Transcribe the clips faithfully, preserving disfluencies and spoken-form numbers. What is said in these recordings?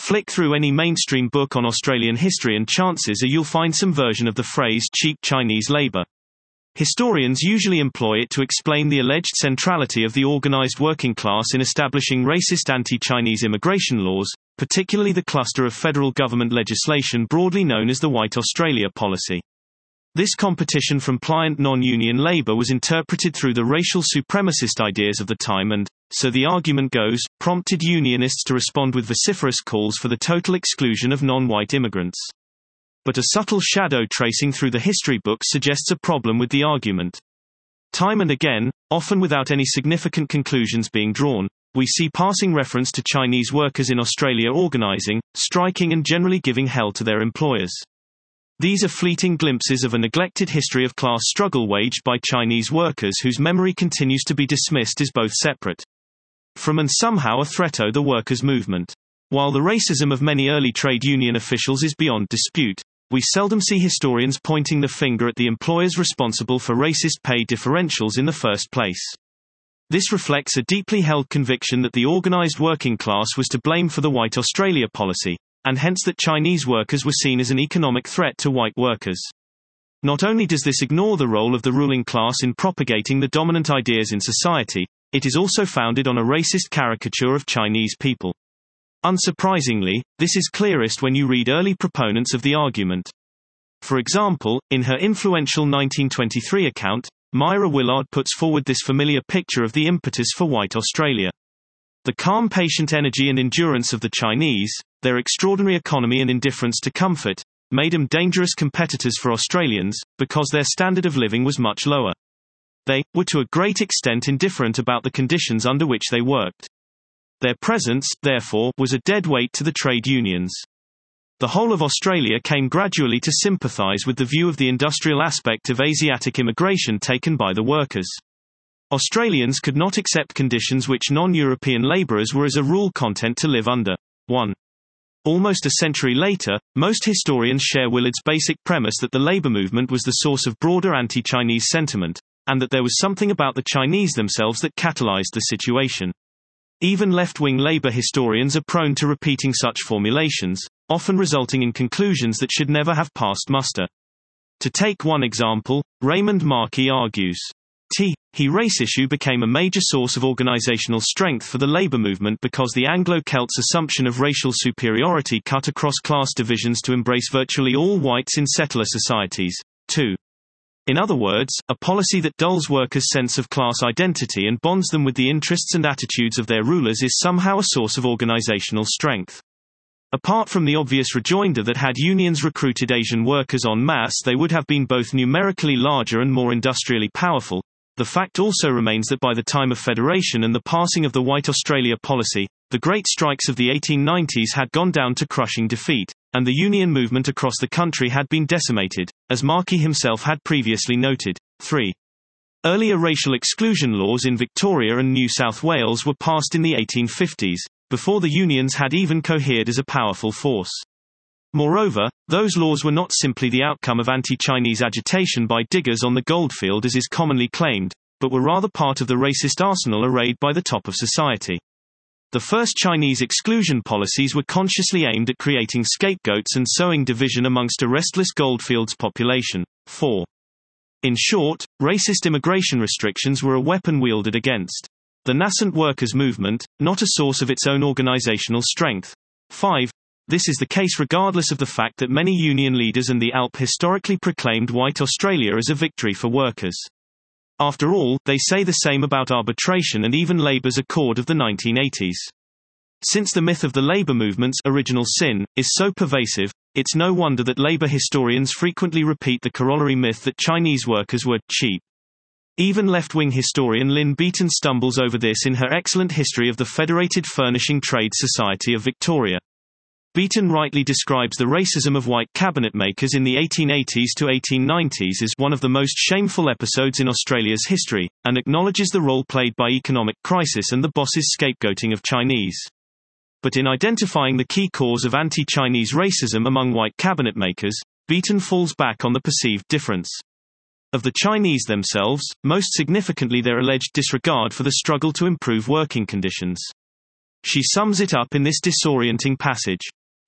Flick through any mainstream book on Australian history and chances are you'll find some version of the phrase cheap Chinese labour. Historians usually employ it to explain the alleged centrality of the organised working class in establishing racist anti-Chinese immigration laws, particularly the cluster of federal government legislation broadly known as the White Australia policy. This competition from pliant non-union labour was interpreted through the racial supremacist ideas of the time and, so the argument goes, prompted unionists to respond with vociferous calls for the total exclusion of non-white immigrants. But a subtle shadow tracing through the history books suggests a problem with the argument. Time and again, often without any significant conclusions being drawn, we see passing reference to Chinese workers in Australia organising, striking and generally giving hell to their employers. These are fleeting glimpses of a neglected history of class struggle waged by Chinese workers whose memory continues to be dismissed as both separate from and somehow a threat to the workers' movement. While the racism of many early trade union officials is beyond dispute, we seldom see historians pointing the finger at the employers responsible for racist pay differentials in the first place. This reflects a deeply held conviction that the organised working class was to blame for the White Australia policy, and hence that Chinese workers were seen as an economic threat to white workers. Not only does this ignore the role of the ruling class in propagating the dominant ideas in society, it is also founded on a racist caricature of Chinese people. Unsurprisingly, this is clearest when you read early proponents of the argument. For example, in her influential nineteen twenty-three account, Myra Willard puts forward this familiar picture of the impetus for White Australia. The calm patient energy and endurance of the Chinese, their extraordinary economy and indifference to comfort, made them dangerous competitors for Australians, because their standard of living was much lower. They were to a great extent indifferent about the conditions under which they worked. Their presence, therefore, was a dead weight to the trade unions. The whole of Australia came gradually to sympathise with the view of the industrial aspect of Asiatic immigration taken by the workers. Australians could not accept conditions which non-European labourers were as a rule content to live under. one. Almost a century later, most historians share Willard's basic premise that the labour movement was the source of broader anti-Chinese sentiment, and that there was something about the Chinese themselves that catalysed the situation. Even left-wing labour historians are prone to repeating such formulations, often resulting in conclusions that should never have passed muster. To take one example, Raymond Markey argues, T. He race issue became a major source of organizational strength for the labor movement because the Anglo-Celts' assumption of racial superiority cut across class divisions to embrace virtually all whites in settler societies. two. In other words, a policy that dulls workers' sense of class identity and bonds them with the interests and attitudes of their rulers is somehow a source of organizational strength. Apart from the obvious rejoinder that had unions recruited Asian workers en masse they would have been both numerically larger and more industrially powerful, the fact also remains that by the time of Federation and the passing of the White Australia policy, the great strikes of the eighteen nineties had gone down to crushing defeat, and the union movement across the country had been decimated, as Markey himself had previously noted. three. Earlier racial exclusion laws in Victoria and New South Wales were passed in the eighteen fifties, before the unions had even cohered as a powerful force. Moreover, those laws were not simply the outcome of anti-Chinese agitation by diggers on the goldfield as is commonly claimed, but were rather part of the racist arsenal arrayed by the top of society. The first Chinese exclusion policies were consciously aimed at creating scapegoats and sowing division amongst a restless goldfields population. four. In short, racist immigration restrictions were a weapon wielded against the nascent workers' movement, not a source of its own organizational strength. five. This is the case regardless of the fact that many union leaders and the A L P historically proclaimed White Australia as a victory for workers. After all, they say the same about arbitration and even Labour's Accord of the nineteen eighties. Since the myth of the labour movement's original sin is so pervasive, it's no wonder that labour historians frequently repeat the corollary myth that Chinese workers were cheap. Even left-wing historian Lynn Beaton stumbles over this in her excellent history of the Federated Furnishing Trade Society of Victoria. Beaton rightly describes the racism of white cabinet makers in the eighteen eighties to eighteen nineties as one of the most shameful episodes in Australia's history, and acknowledges the role played by economic crisis and the bosses' scapegoating of Chinese. But in identifying the key cause of anti-Chinese racism among white cabinet makers, Beaton falls back on the perceived difference of the Chinese themselves, most significantly their alleged disregard for the struggle to improve working conditions. She sums it up in this disorienting passage.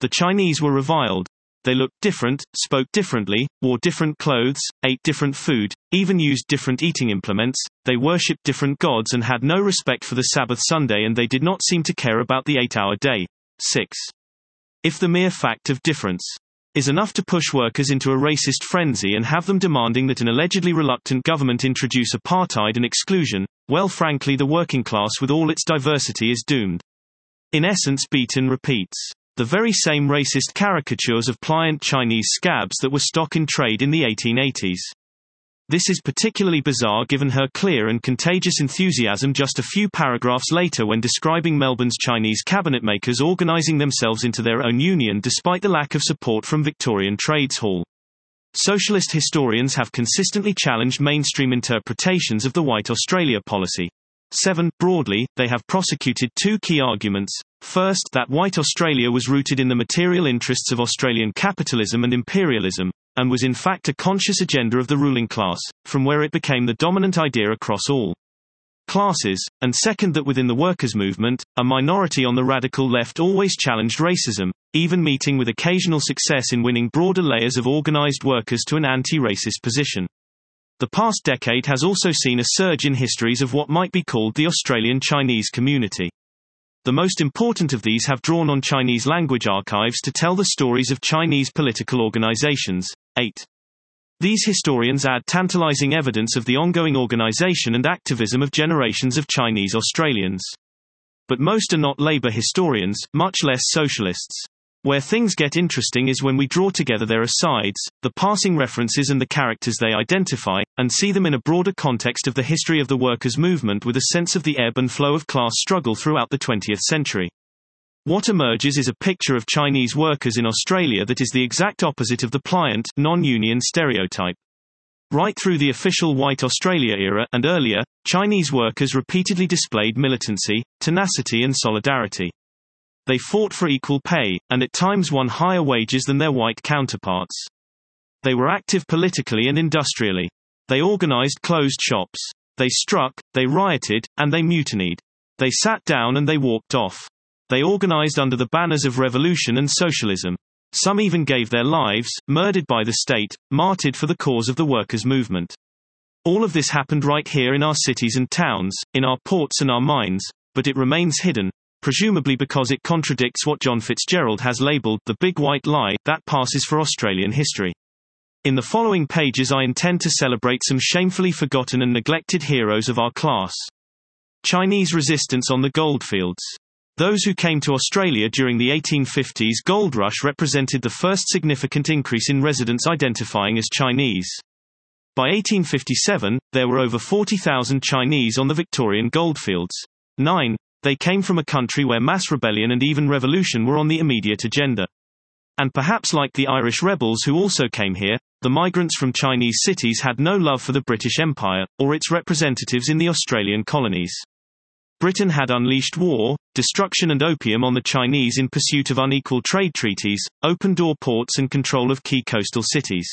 The Chinese were reviled. They looked different, spoke differently, wore different clothes, ate different food, even used different eating implements, they worshipped different gods and had no respect for the Sabbath Sunday, and they did not seem to care about the eight-hour day. six. If the mere fact of difference is enough to push workers into a racist frenzy and have them demanding that an allegedly reluctant government introduce apartheid and exclusion, well, frankly, the working class with all its diversity is doomed. In essence, Beaton repeats the very same racist caricatures of pliant Chinese scabs that were stock in trade in the eighteen eighties. This is particularly bizarre given her clear and contagious enthusiasm just a few paragraphs later when describing Melbourne's Chinese cabinet makers organising themselves into their own union despite the lack of support from Victorian Trades Hall. Socialist historians have consistently challenged mainstream interpretations of the White Australia policy. seven. Broadly, they have prosecuted two key arguments. First, that White Australia was rooted in the material interests of Australian capitalism and imperialism, and was in fact a conscious agenda of the ruling class, from where it became the dominant idea across all classes, and second, that within the workers' movement, a minority on the radical left always challenged racism, even meeting with occasional success in winning broader layers of organised workers to an anti-racist position. The past decade has also seen a surge in histories of what might be called the Australian Chinese community. The most important of these have drawn on Chinese language archives to tell the stories of Chinese political organizations. eight. These historians add tantalizing evidence of the ongoing organization and activism of generations of Chinese Australians. But most are not labor historians, much less socialists. Where things get interesting is when we draw together their asides, the passing references and the characters they identify, and see them in a broader context of the history of the workers' movement with a sense of the ebb and flow of class struggle throughout the twentieth century. What emerges is a picture of Chinese workers in Australia that is the exact opposite of the pliant, non-union stereotype. Right through the official White Australia era and earlier, Chinese workers repeatedly displayed militancy, tenacity and solidarity. They fought for equal pay, and at times won higher wages than their white counterparts. They were active politically and industrially. They organized closed shops. They struck, they rioted, and they mutinied. They sat down and they walked off. They organized under the banners of revolution and socialism. Some even gave their lives, murdered by the state, martyred for the cause of the workers' movement. All of this happened right here in our cities and towns, in our ports and our mines, but it remains hidden, presumably because it contradicts what John Fitzgerald has labelled the big white lie that passes for Australian history. In the following pages I intend to celebrate some shamefully forgotten and neglected heroes of our class. Chinese resistance on the goldfields. Those who came to Australia during the eighteen fifties gold rush represented the first significant increase in residents identifying as Chinese. By eighteen fifty-seven, there were over forty thousand Chinese on the Victorian goldfields. nine. They came from a country where mass rebellion and even revolution were on the immediate agenda. And perhaps like the Irish rebels who also came here, the migrants from Chinese cities had no love for the British Empire, or its representatives in the Australian colonies. Britain had unleashed war, destruction and opium on the Chinese in pursuit of unequal trade treaties, open-door ports and control of key coastal cities.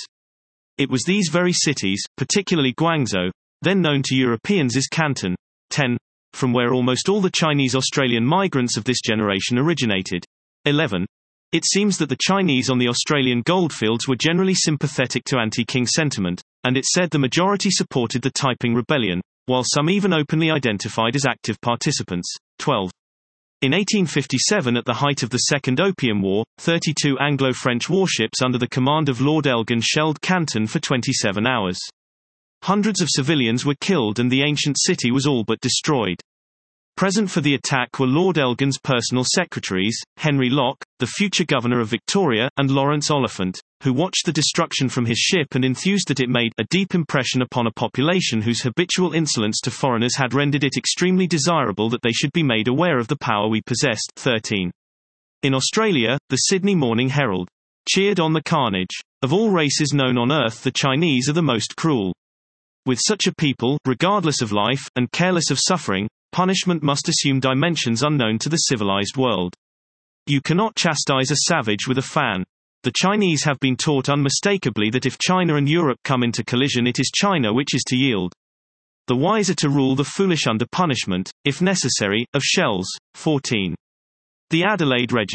It was these very cities, particularly Guangzhou, then known to Europeans as Canton, ten, from where almost all the Chinese Australian migrants of this generation originated. eleven. It seems that the Chinese on the Australian goldfields were generally sympathetic to anti-King sentiment, and it said the majority supported the Taiping Rebellion, while some even openly identified as active participants. twelve. In eighteen fifty-seven, at the height of the Second Opium War, thirty-two Anglo-French warships under the command of Lord Elgin shelled Canton for twenty-seven hours. Hundreds of civilians were killed and the ancient city was all but destroyed. Present for the attack were Lord Elgin's personal secretaries, Henry Locke, the future governor of Victoria, and Lawrence Oliphant, who watched the destruction from his ship and enthused that it made a deep impression upon a population whose habitual insolence to foreigners had rendered it extremely desirable that they should be made aware of the power we possessed. thirteen. In Australia, the Sydney Morning Herald cheered on the carnage. Of all races known on Earth, the Chinese are the most cruel. With such a people, regardless of life, and careless of suffering, punishment must assume dimensions unknown to the civilized world. You cannot chastise a savage with a fan. The Chinese have been taught unmistakably that if China and Europe come into collision, it is China which is to yield. The wise are to rule the foolish under punishment, if necessary, of shells. fourteen. The Adelaide Register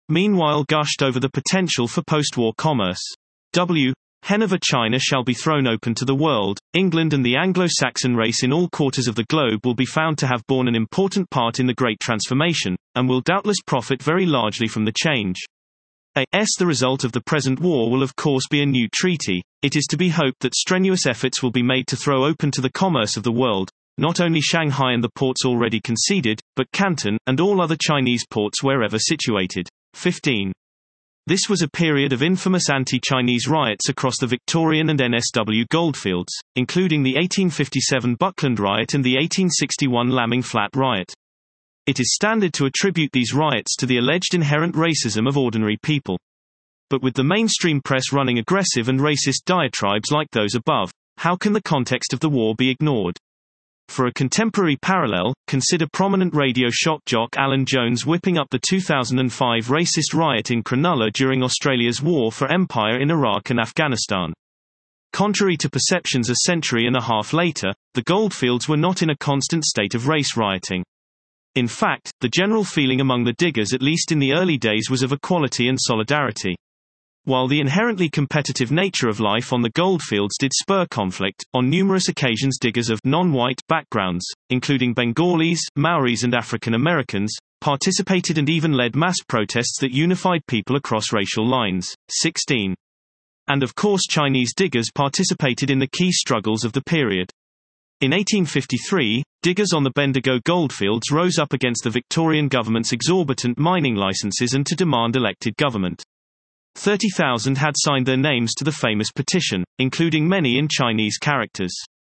meanwhile gushed over the potential for post-war commerce. W. Whenever China shall be thrown open to the world, England and the Anglo-Saxon race in all quarters of the globe will be found to have borne an important part in the great transformation, and will doubtless profit very largely from the change. A. S. The result of the present war will of course be a new treaty. It is to be hoped that strenuous efforts will be made to throw open to the commerce of the world, not only Shanghai and the ports already conceded, but Canton, and all other Chinese ports wherever situated. fifteen. This was a period of infamous anti-Chinese riots across the Victorian and N S W goldfields, including the eighteen fifty-seven Buckland riot and the eighteen sixty-one Lambing Flat riot. It is standard to attribute these riots to the alleged inherent racism of ordinary people. But with the mainstream press running aggressive and racist diatribes like those above, how can the context of the war be ignored? For a contemporary parallel, consider prominent radio shock jock Alan Jones whipping up the two thousand five racist riot in Cronulla during Australia's war for empire in Iraq and Afghanistan. Contrary to perceptions a century and a half later, the goldfields were not in a constant state of race rioting. In fact, the general feeling among the diggers at least in the early days was of equality and solidarity. While the inherently competitive nature of life on the goldfields did spur conflict, on numerous occasions diggers of non-white backgrounds, including Bengalis, Maoris and African Americans, participated and even led mass protests that unified people across racial lines. sixteen. And of course Chinese diggers participated in the key struggles of the period. In eighteen fifty-three, diggers on the Bendigo goldfields rose up against the Victorian government's exorbitant mining licenses and to demand elected government. thirty thousand had signed their names to the famous petition, including many in Chinese characters.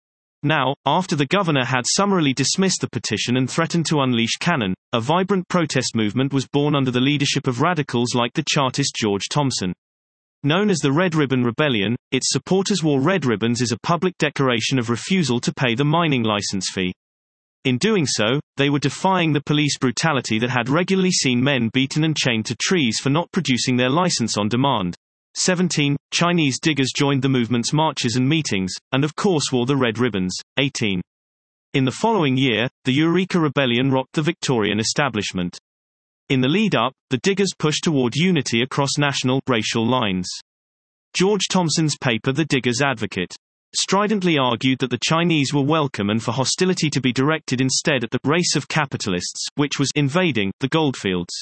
Now, after the governor had summarily dismissed the petition and threatened to unleash cannon, a vibrant protest movement was born under the leadership of radicals like the Chartist George Thompson. Known as the Red Ribbon Rebellion, its supporters wore red ribbons as a public declaration of refusal to pay the mining license fee. In doing so, they were defying the police brutality that had regularly seen men beaten and chained to trees for not producing their license on demand. seventeen. Chinese diggers joined the movement's marches and meetings, and of course wore the red ribbons. eighteen. In the following year, the Eureka Rebellion rocked the Victorian establishment. In the lead-up, the diggers pushed toward unity across national, racial lines. George Thompson's paper The Diggers' Advocate stridently argued that the Chinese were welcome and for hostility to be directed instead at the race of capitalists, which was invading the goldfields.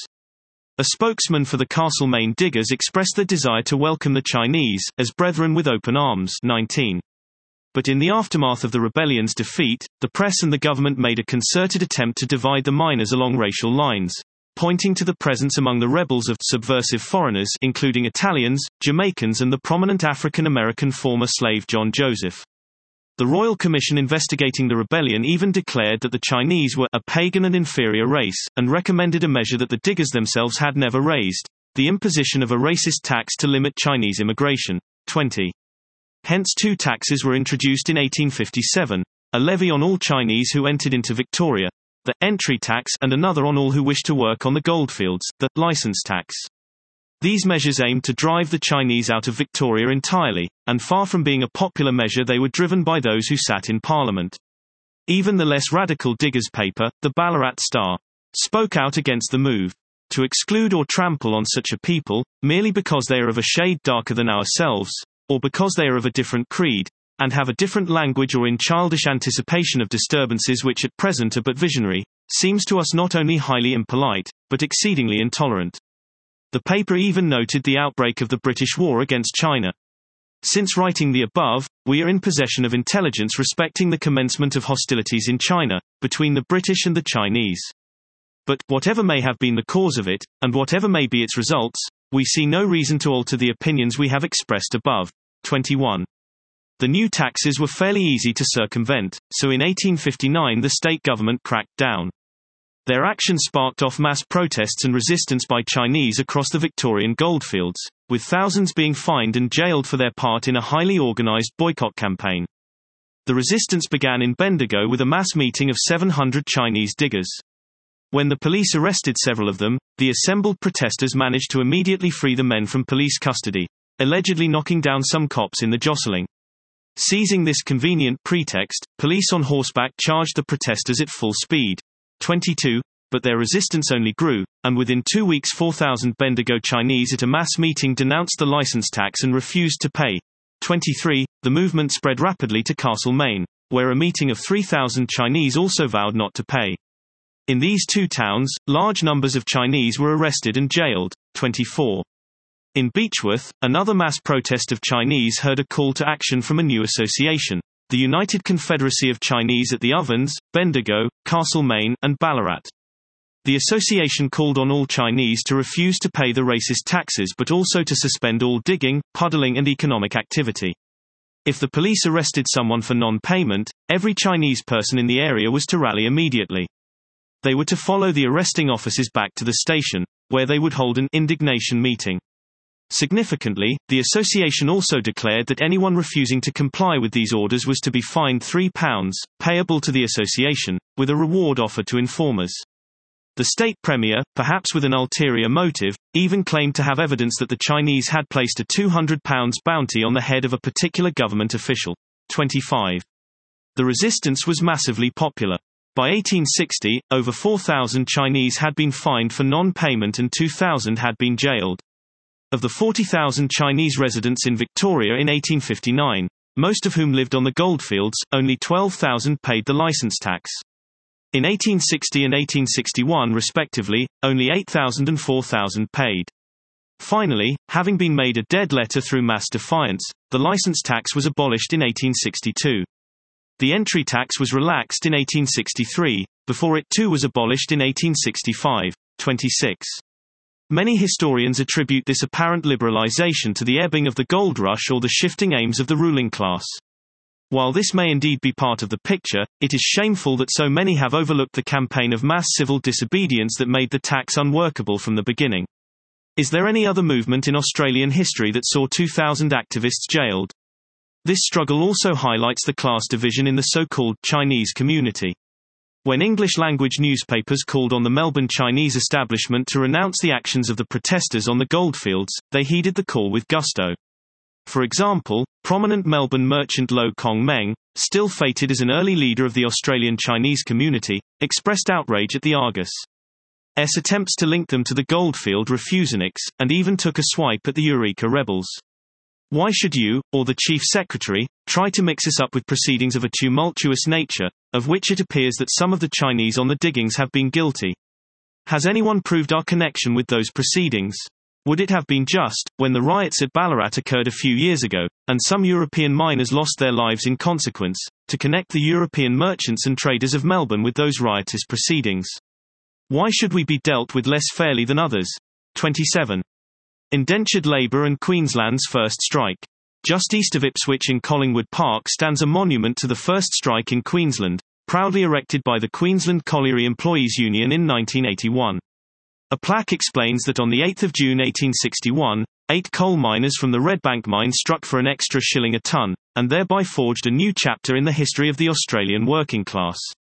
A spokesman for the Castlemaine diggers expressed their desire to welcome the Chinese as brethren with open arms. nineteen. But in the aftermath of the rebellion's defeat, the press and the government made a concerted attempt to divide the miners along racial lines, pointing to the presence among the rebels of subversive foreigners including Italians, Jamaicans and the prominent African-American former slave John Joseph. The Royal Commission investigating the rebellion even declared that the Chinese were a pagan and inferior race, and recommended a measure that the diggers themselves had never raised, the imposition of a racist tax to limit Chinese immigration. twenty. Hence two taxes were introduced in eighteen fifty-seven, a levy on all Chinese who entered into Victoria, the entry tax, and another on all who wished to work on the goldfields, the license tax. These measures aimed to drive the Chinese out of Victoria entirely, and far from being a popular measure they were driven by those who sat in Parliament. Even the less radical diggers' paper, the Ballarat Star, spoke out against the move. To exclude or trample on such a people, merely because they are of a shade darker than ourselves, or because they are of a different creed, and have a different language or in childish anticipation of disturbances which at present are but visionary, seems to us not only highly impolite, but exceedingly intolerant. The paper even noted the outbreak of the British war against China. Since writing the above, we are in possession of intelligence respecting the commencement of hostilities in China, between the British and the Chinese. But, whatever may have been the cause of it, and whatever may be its results, we see no reason to alter the opinions we have expressed above. twenty-one. The new taxes were fairly easy to circumvent, so in eighteen fifty-nine the state government cracked down. Their action sparked off mass protests and resistance by Chinese across the Victorian goldfields, with thousands being fined and jailed for their part in a highly organised boycott campaign. The resistance began in Bendigo with a mass meeting of seven hundred Chinese diggers. When the police arrested several of them, the assembled protesters managed to immediately free the men from police custody, allegedly knocking down some cops in the jostling. Seizing this convenient pretext, police on horseback charged the protesters at full speed. twenty-two. but their resistance only grew, and within two weeks four thousand Bendigo Chinese at a mass meeting denounced the license tax and refused to pay. twenty-three. The movement spread rapidly to Castlemaine, where a meeting of three thousand Chinese also vowed not to pay. In these two towns, large numbers of Chinese were arrested and jailed. twenty-four. In Beechworth, another mass protest of Chinese heard a call to action from a new association, the United Confederacy of Chinese at the Ovens, Bendigo, Castlemaine, and Ballarat. The association called on all Chinese to refuse to pay the racist taxes but also to suspend all digging, puddling and economic activity. If the police arrested someone for non-payment, every Chinese person in the area was to rally immediately. They were to follow the arresting officers back to the station, where they would hold an indignation meeting. Significantly, the association also declared that anyone refusing to comply with these orders was to be fined three pounds, payable to the association, with a reward offered to informers. The state premier, perhaps with an ulterior motive, even claimed to have evidence that the Chinese had placed a two hundred pounds bounty on the head of a particular government official. twenty-five. The resistance was massively popular. By eighteen sixty, over four thousand Chinese had been fined for non-payment and two thousand had been jailed. Of the forty thousand Chinese residents in Victoria in eighteen fifty-nine, most of whom lived on the goldfields, only twelve thousand paid the license tax. In eighteen sixty and eighteen sixty-one respectively, only eight thousand and four thousand paid. Finally, having been made a dead letter through mass defiance, the license tax was abolished in eighteen sixty-two. The entry tax was relaxed in eighteen sixty-three, before it too was abolished in eighteen sixty-five. twenty-six. Many historians attribute this apparent liberalization to the ebbing of the gold rush or the shifting aims of the ruling class. While this may indeed be part of the picture, it is shameful that so many have overlooked the campaign of mass civil disobedience that made the tax unworkable from the beginning. Is there any other movement in Australian history that saw two thousand activists jailed? This struggle also highlights the class division in the so-called Chinese community. When English-language newspapers called on the Melbourne Chinese establishment to renounce the actions of the protesters on the goldfields, they heeded the call with gusto. For example, prominent Melbourne merchant Lo Kong Meng, still fated as an early leader of the Australian Chinese community, expressed outrage at the Argus' attempts to link them to the Goldfield Refuseniks, and even took a swipe at the Eureka rebels. Why should you, or the Chief Secretary, try to mix us up with proceedings of a tumultuous nature, of which it appears that some of the Chinese on the diggings have been guilty? Has anyone proved our connection with those proceedings? Would it have been just, when the riots at Ballarat occurred a few years ago, and some European miners lost their lives in consequence, to connect the European merchants and traders of Melbourne with those riotous proceedings? Why should we be dealt with less fairly than others? twenty-seven. Indentured labour and Queensland's first strike. Just east of Ipswich in Collingwood Park stands a monument to the first strike in Queensland, proudly erected by the Queensland Colliery Employees Union in nineteen eighty-one. A plaque explains that on the eighth of June eighteen sixty-one, eight coal miners from the Redbank mine struck for an extra shilling a tonne, and thereby forged a new chapter in the history of the Australian working class.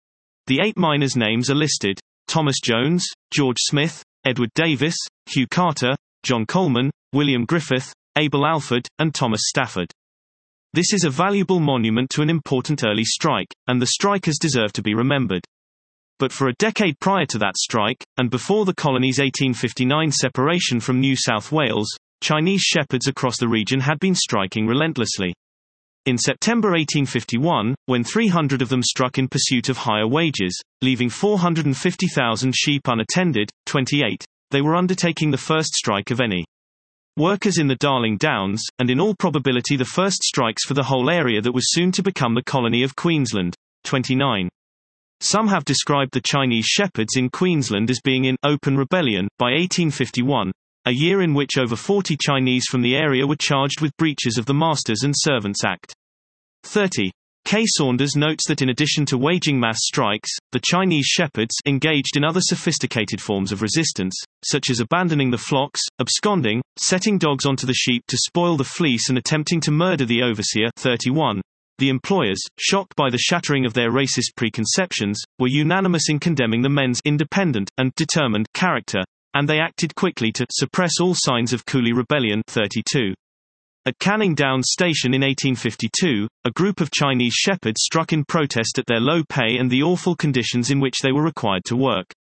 The eight miners' names are listed: Thomas Jones, George Smith, Edward Davis, Hugh Carter, John Coleman, William Griffith, Abel Alford, and Thomas Stafford. This is a valuable monument to an important early strike, and the strikers deserve to be remembered. But for a decade prior to that strike, and before the colony's eighteen fifty-nine separation from New South Wales, Chinese shepherds across the region had been striking relentlessly. In September eighteen fifty-one, when three hundred of them struck in pursuit of higher wages, leaving four hundred fifty thousand sheep unattended, twenty-eight, they were undertaking the first strike of any workers in the Darling Downs, and in all probability the first strikes for the whole area that was soon to become the colony of Queensland. twenty-nine. Some have described the Chinese shepherds in Queensland as being in open rebellion by eighteen fifty-one, a year in which over forty Chinese from the area were charged with breaches of the Masters and Servants Act. thirty. Kay Saunders notes that in addition to waging mass strikes, the Chinese shepherds engaged in other sophisticated forms of resistance, such as abandoning the flocks, absconding, setting dogs onto the sheep to spoil the fleece and attempting to murder the overseer. thirty-one. The employers, shocked by the shattering of their racist preconceptions, were unanimous in condemning the men's independent and determined character, and they acted quickly to suppress all signs of coolie rebellion. thirty-two. At Canning Downs Station in eighteen fifty-two, a group of Chinese shepherds struck in protest at their low pay and the awful conditions in which they were required to work.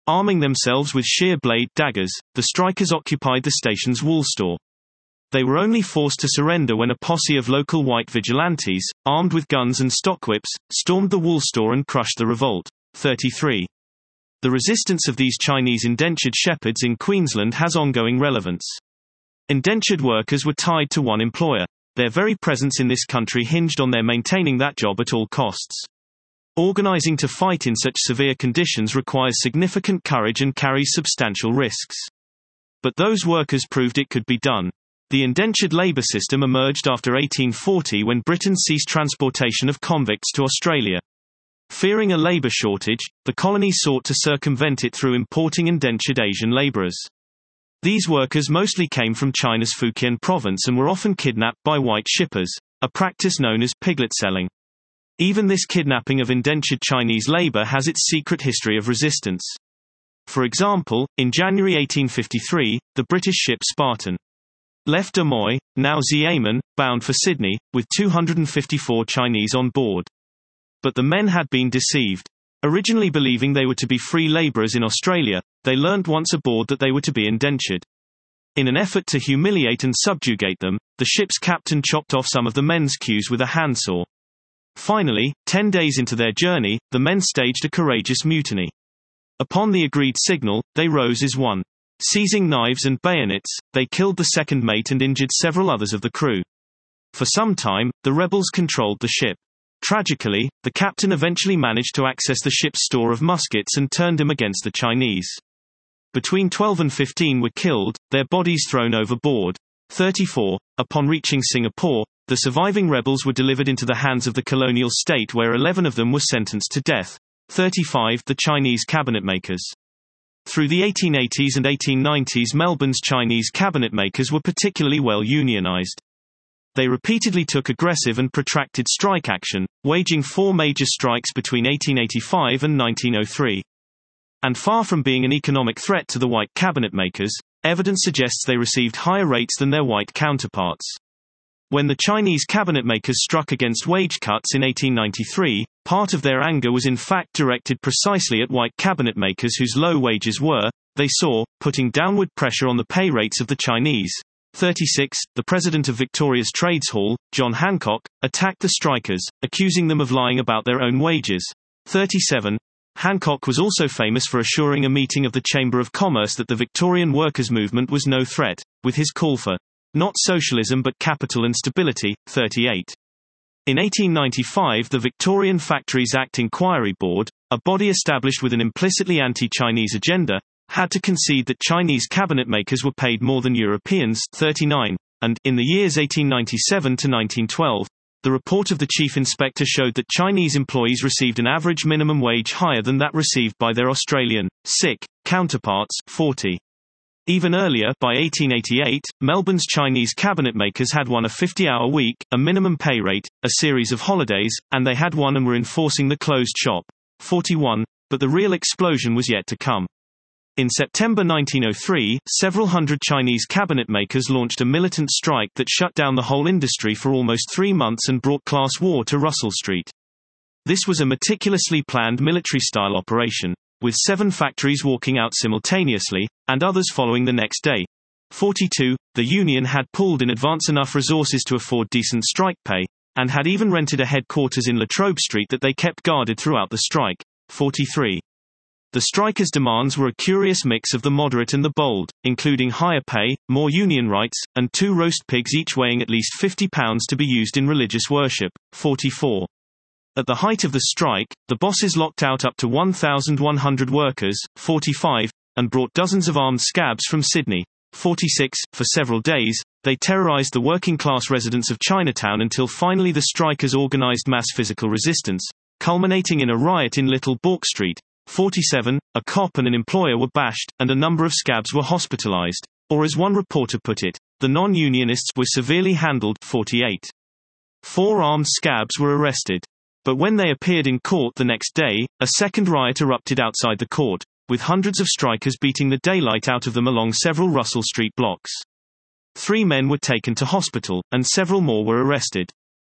Arming themselves with shear blade daggers, the strikers occupied the station's wool store. They were only forced to surrender when a posse of local white vigilantes, armed with guns and stockwhips, stormed the wool store and crushed the revolt. thirty-three. The resistance of these Chinese indentured shepherds in Queensland has ongoing relevance. Indentured workers were tied to one employer. Their very presence in this country hinged on their maintaining that job at all costs. Organizing to fight in such severe conditions requires significant courage and carries substantial risks. But those workers proved it could be done. The indentured labor system emerged after eighteen forty when Britain ceased transportation of convicts to Australia. Fearing a labor shortage, the colony sought to circumvent it through importing indentured Asian laborers. These workers mostly came from China's Fujian province and were often kidnapped by white shippers, a practice known as piglet selling. Even this kidnapping of indentured Chinese labor has its secret history of resistance. For example, in January eighteen fifty-three, the British ship Spartan left Amoy, now Xiamen, bound for Sydney, with two hundred fifty-four Chinese on board. But the men had been deceived. Originally believing they were to be free laborers in Australia, they learnt once aboard that they were to be indentured. In an effort to humiliate and subjugate them, the ship's captain chopped off some of the men's queues with a handsaw. Finally, ten days into their journey, the men staged a courageous mutiny. Upon the agreed signal, they rose as one. Seizing knives and bayonets, they killed the second mate and injured several others of the crew. For some time, the rebels controlled the ship. Tragically, the captain eventually managed to access the ship's store of muskets and turned him against the Chinese. Between twelve and fifteen were killed, their bodies thrown overboard. thirty-four. Upon reaching Singapore, the surviving rebels were delivered into the hands of the colonial state where eleven of them were sentenced to death. thirty-five. The Chinese cabinet makers. Through the eighteen eighties and eighteen nineties, Melbourne's Chinese cabinet makers were particularly well unionized. They repeatedly took aggressive and protracted strike action, waging four major strikes between eighteen eighty-five and nineteen oh three. And far from being an economic threat to the white cabinet makers, evidence suggests they received higher rates than their white counterparts. When the Chinese cabinet makers struck against wage cuts in eighteen ninety-three, part of their anger was in fact directed precisely at white cabinet makers whose low wages were, they saw, putting downward pressure on the pay rates of the Chinese. thirty-six. The president of Victoria's Trades Hall, John Hancock, attacked the strikers, accusing them of lying about their own wages. thirty-seven. Hancock was also famous for assuring a meeting of the Chamber of Commerce that the Victorian workers' movement was no threat, with his call for not socialism but capital and stability. thirty-eight. In eighteen ninety-five, the Victorian Factories Act Inquiry Board, a body established with an implicitly anti-Chinese agenda, had to concede that Chinese cabinet makers were paid more than Europeans. thirty-nine. And, in the years eighteen ninety-seven to nineteen twelve, the report of the chief inspector showed that Chinese employees received an average minimum wage higher than that received by their Australian, S I C, counterparts. forty. Even earlier, by eighteen eighty-eight, Melbourne's Chinese cabinet makers had won a fifty-hour week, a minimum pay rate, a series of holidays, and they had won and were enforcing the closed shop. forty-one. But the real explosion was yet to come. In September nineteen oh three, several hundred Chinese cabinet makers launched a militant strike that shut down the whole industry for almost three months and brought class war to Russell Street. This was a meticulously planned military-style operation, with seven factories walking out simultaneously, and others following the next day. forty-two. The union had pooled in advance enough resources to afford decent strike pay, and had even rented a headquarters in Latrobe Street that they kept guarded throughout the strike. forty-three. The strikers' demands were a curious mix of the moderate and the bold, including higher pay, more union rights, and two roast pigs each weighing at least fifty pounds to be used in religious worship. forty-four. At the height of the strike, the bosses locked out up to one thousand one hundred workers. forty-five. And brought dozens of armed scabs from Sydney. forty-six. For several days, they terrorized the working-class residents of Chinatown until finally the strikers organized mass physical resistance, culminating in a riot in Little Bourke Street. forty-seven. A cop and an employer were bashed, and a number of scabs were hospitalized. Or as one reporter put it, the non-unionists were severely handled. forty-eight. Four armed scabs were arrested. But when they appeared in court the next day, a second riot erupted outside the court, with hundreds of strikers beating the daylight out of them along several Russell Street blocks. Three men were taken to hospital, and several more were arrested.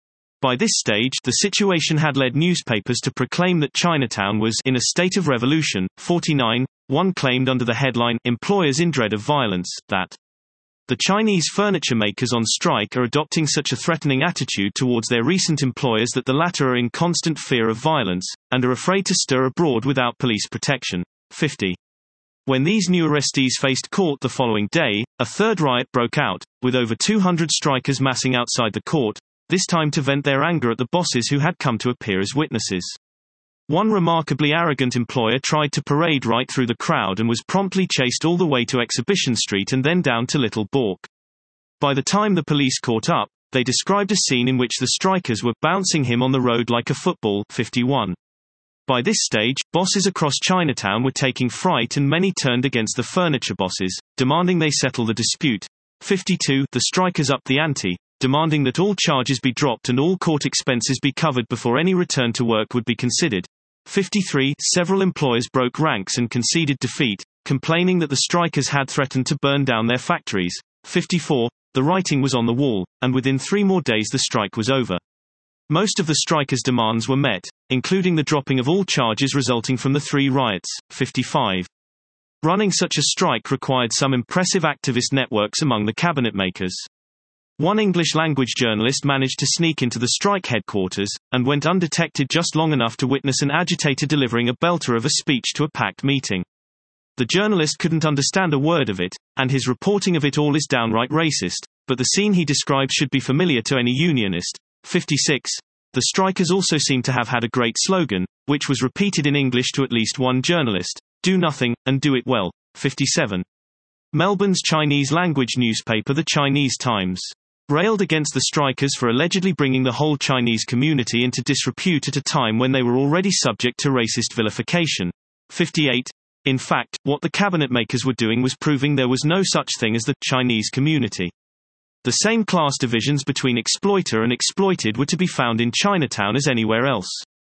By this stage, the situation had led newspapers to proclaim that Chinatown was in a state of revolution. forty-nine. One claimed under the headline, "Employers in Dread of Violence," that the Chinese furniture makers on strike are adopting such a threatening attitude towards their recent employers that the latter are in constant fear of violence, and are afraid to stir abroad without police protection. fifty. When these new arrestees faced court the following day, a third riot broke out, with over two hundred strikers massing outside the court, this time to vent their anger at the bosses who had come to appear as witnesses. One remarkably arrogant employer tried to parade right through the crowd and was promptly chased all the way to Exhibition Street and then down to Little Bourke. By the time the police caught up, they described a scene in which the strikers were bouncing him on the road like a football. fifty-one. By this stage, bosses across Chinatown were taking fright and many turned against the furniture bosses, demanding they settle the dispute. fifty-two. The strikers upped the ante, demanding that all charges be dropped and all court expenses be covered before any return to work would be considered. fifty-three. Several employers broke ranks and conceded defeat, complaining that the strikers had threatened to burn down their factories. fifty-four. The writing was on the wall, and within three more days the strike was over. Most of the strikers' demands were met, including the dropping of all charges resulting from the three riots. fifty-five. Running such a strike required some impressive activist networks among the cabinet makers. One English-language journalist managed to sneak into the strike headquarters, and went undetected just long enough to witness an agitator delivering a belter of a speech to a packed meeting. The journalist couldn't understand a word of it, and his reporting of it all is downright racist, but the scene he described should be familiar to any unionist. fifty-six. The strikers also seem to have had a great slogan, which was repeated in English to at least one journalist: "Do nothing, and do it well." fifty-seven. Melbourne's Chinese-language newspaper The Chinese Times railed against the strikers for allegedly bringing the whole Chinese community into disrepute at a time when they were already subject to racist vilification. fifty-eight. In fact, what the cabinet makers were doing was proving there was no such thing as the Chinese community. The same class divisions between exploiter and exploited were to be found in Chinatown as anywhere else.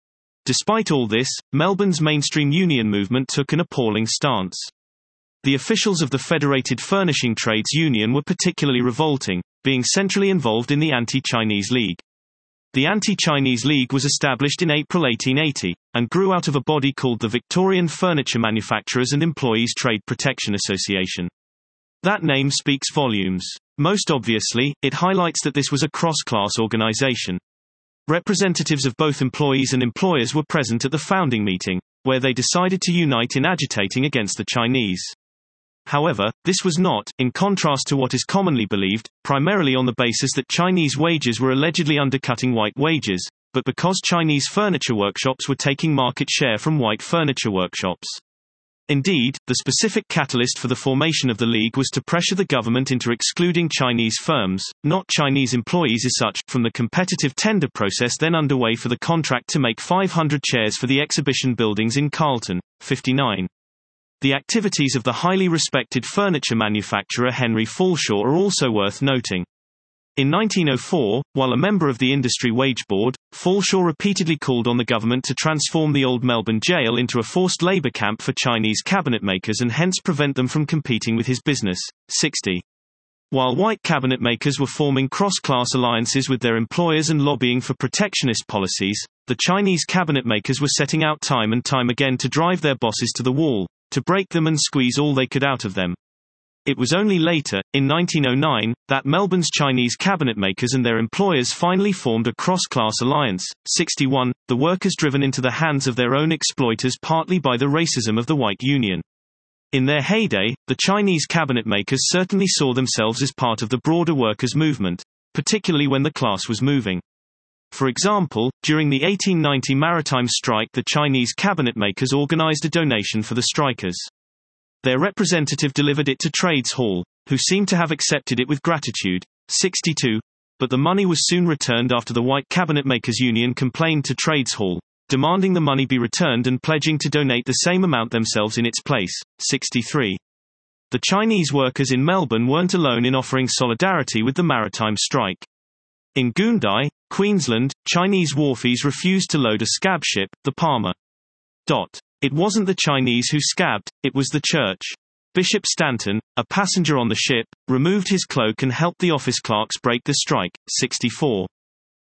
Despite all this, Melbourne's mainstream union movement took an appalling stance. The officials of the Federated Furnishing Trades Union were particularly revolting, being centrally involved in the Anti-Chinese League. The Anti-Chinese League was established in April eighteen eighty, and grew out of a body called the Victorian Furniture Manufacturers and Employees Trade Protection Association. That name speaks volumes. Most obviously, it highlights that this was a cross-class organization. Representatives of both employees and employers were present at the founding meeting, where they decided to unite in agitating against the Chinese. However, this was not, in contrast to what is commonly believed, primarily on the basis that Chinese wages were allegedly undercutting white wages, but because Chinese furniture workshops were taking market share from white furniture workshops. Indeed, the specific catalyst for the formation of the League was to pressure the government into excluding Chinese firms, not Chinese employees as such, from the competitive tender process then underway for the contract to make five hundred chairs for the exhibition buildings in Carlton. fifty-nine. The activities of the highly respected furniture manufacturer Henry Falshaw are also worth noting. In nineteen oh four, while a member of the Industry Wage Board, Falshaw repeatedly called on the government to transform the old Melbourne jail into a forced labour camp for Chinese cabinet makers and hence prevent them from competing with his business. sixty. While white cabinet makers were forming cross-class alliances with their employers and lobbying for protectionist policies, the Chinese cabinet makers were setting out time and time again to drive their bosses to the wall, to break them and squeeze all they could out of them. It was only later, in nineteen oh nine, that Melbourne's Chinese cabinet makers and their employers finally formed a cross-class alliance. sixty-one. The workers driven into the hands of their own exploiters partly by the racism of the white union. In their heyday, the Chinese cabinet makers certainly saw themselves as part of the broader workers' movement, particularly when the class was moving. For example, during the eighteen ninety maritime strike, the Chinese cabinet makers organized a donation for the strikers. Their representative delivered it to Trades Hall, who seemed to have accepted it with gratitude. sixty-two. But the money was soon returned after the White Cabinet Makers Union complained to Trades Hall, demanding the money be returned and pledging to donate the same amount themselves in its place. sixty-three. The Chinese workers in Melbourne weren't alone in offering solidarity with the maritime strike. In Goondiwala, Queensland, Chinese wharfies refused to load a scab ship, the Palmer. Dot. It wasn't the Chinese who scabbed, it was the church. Bishop Stanton, a passenger on the ship, removed his cloak and helped the office clerks break the strike. sixty-four.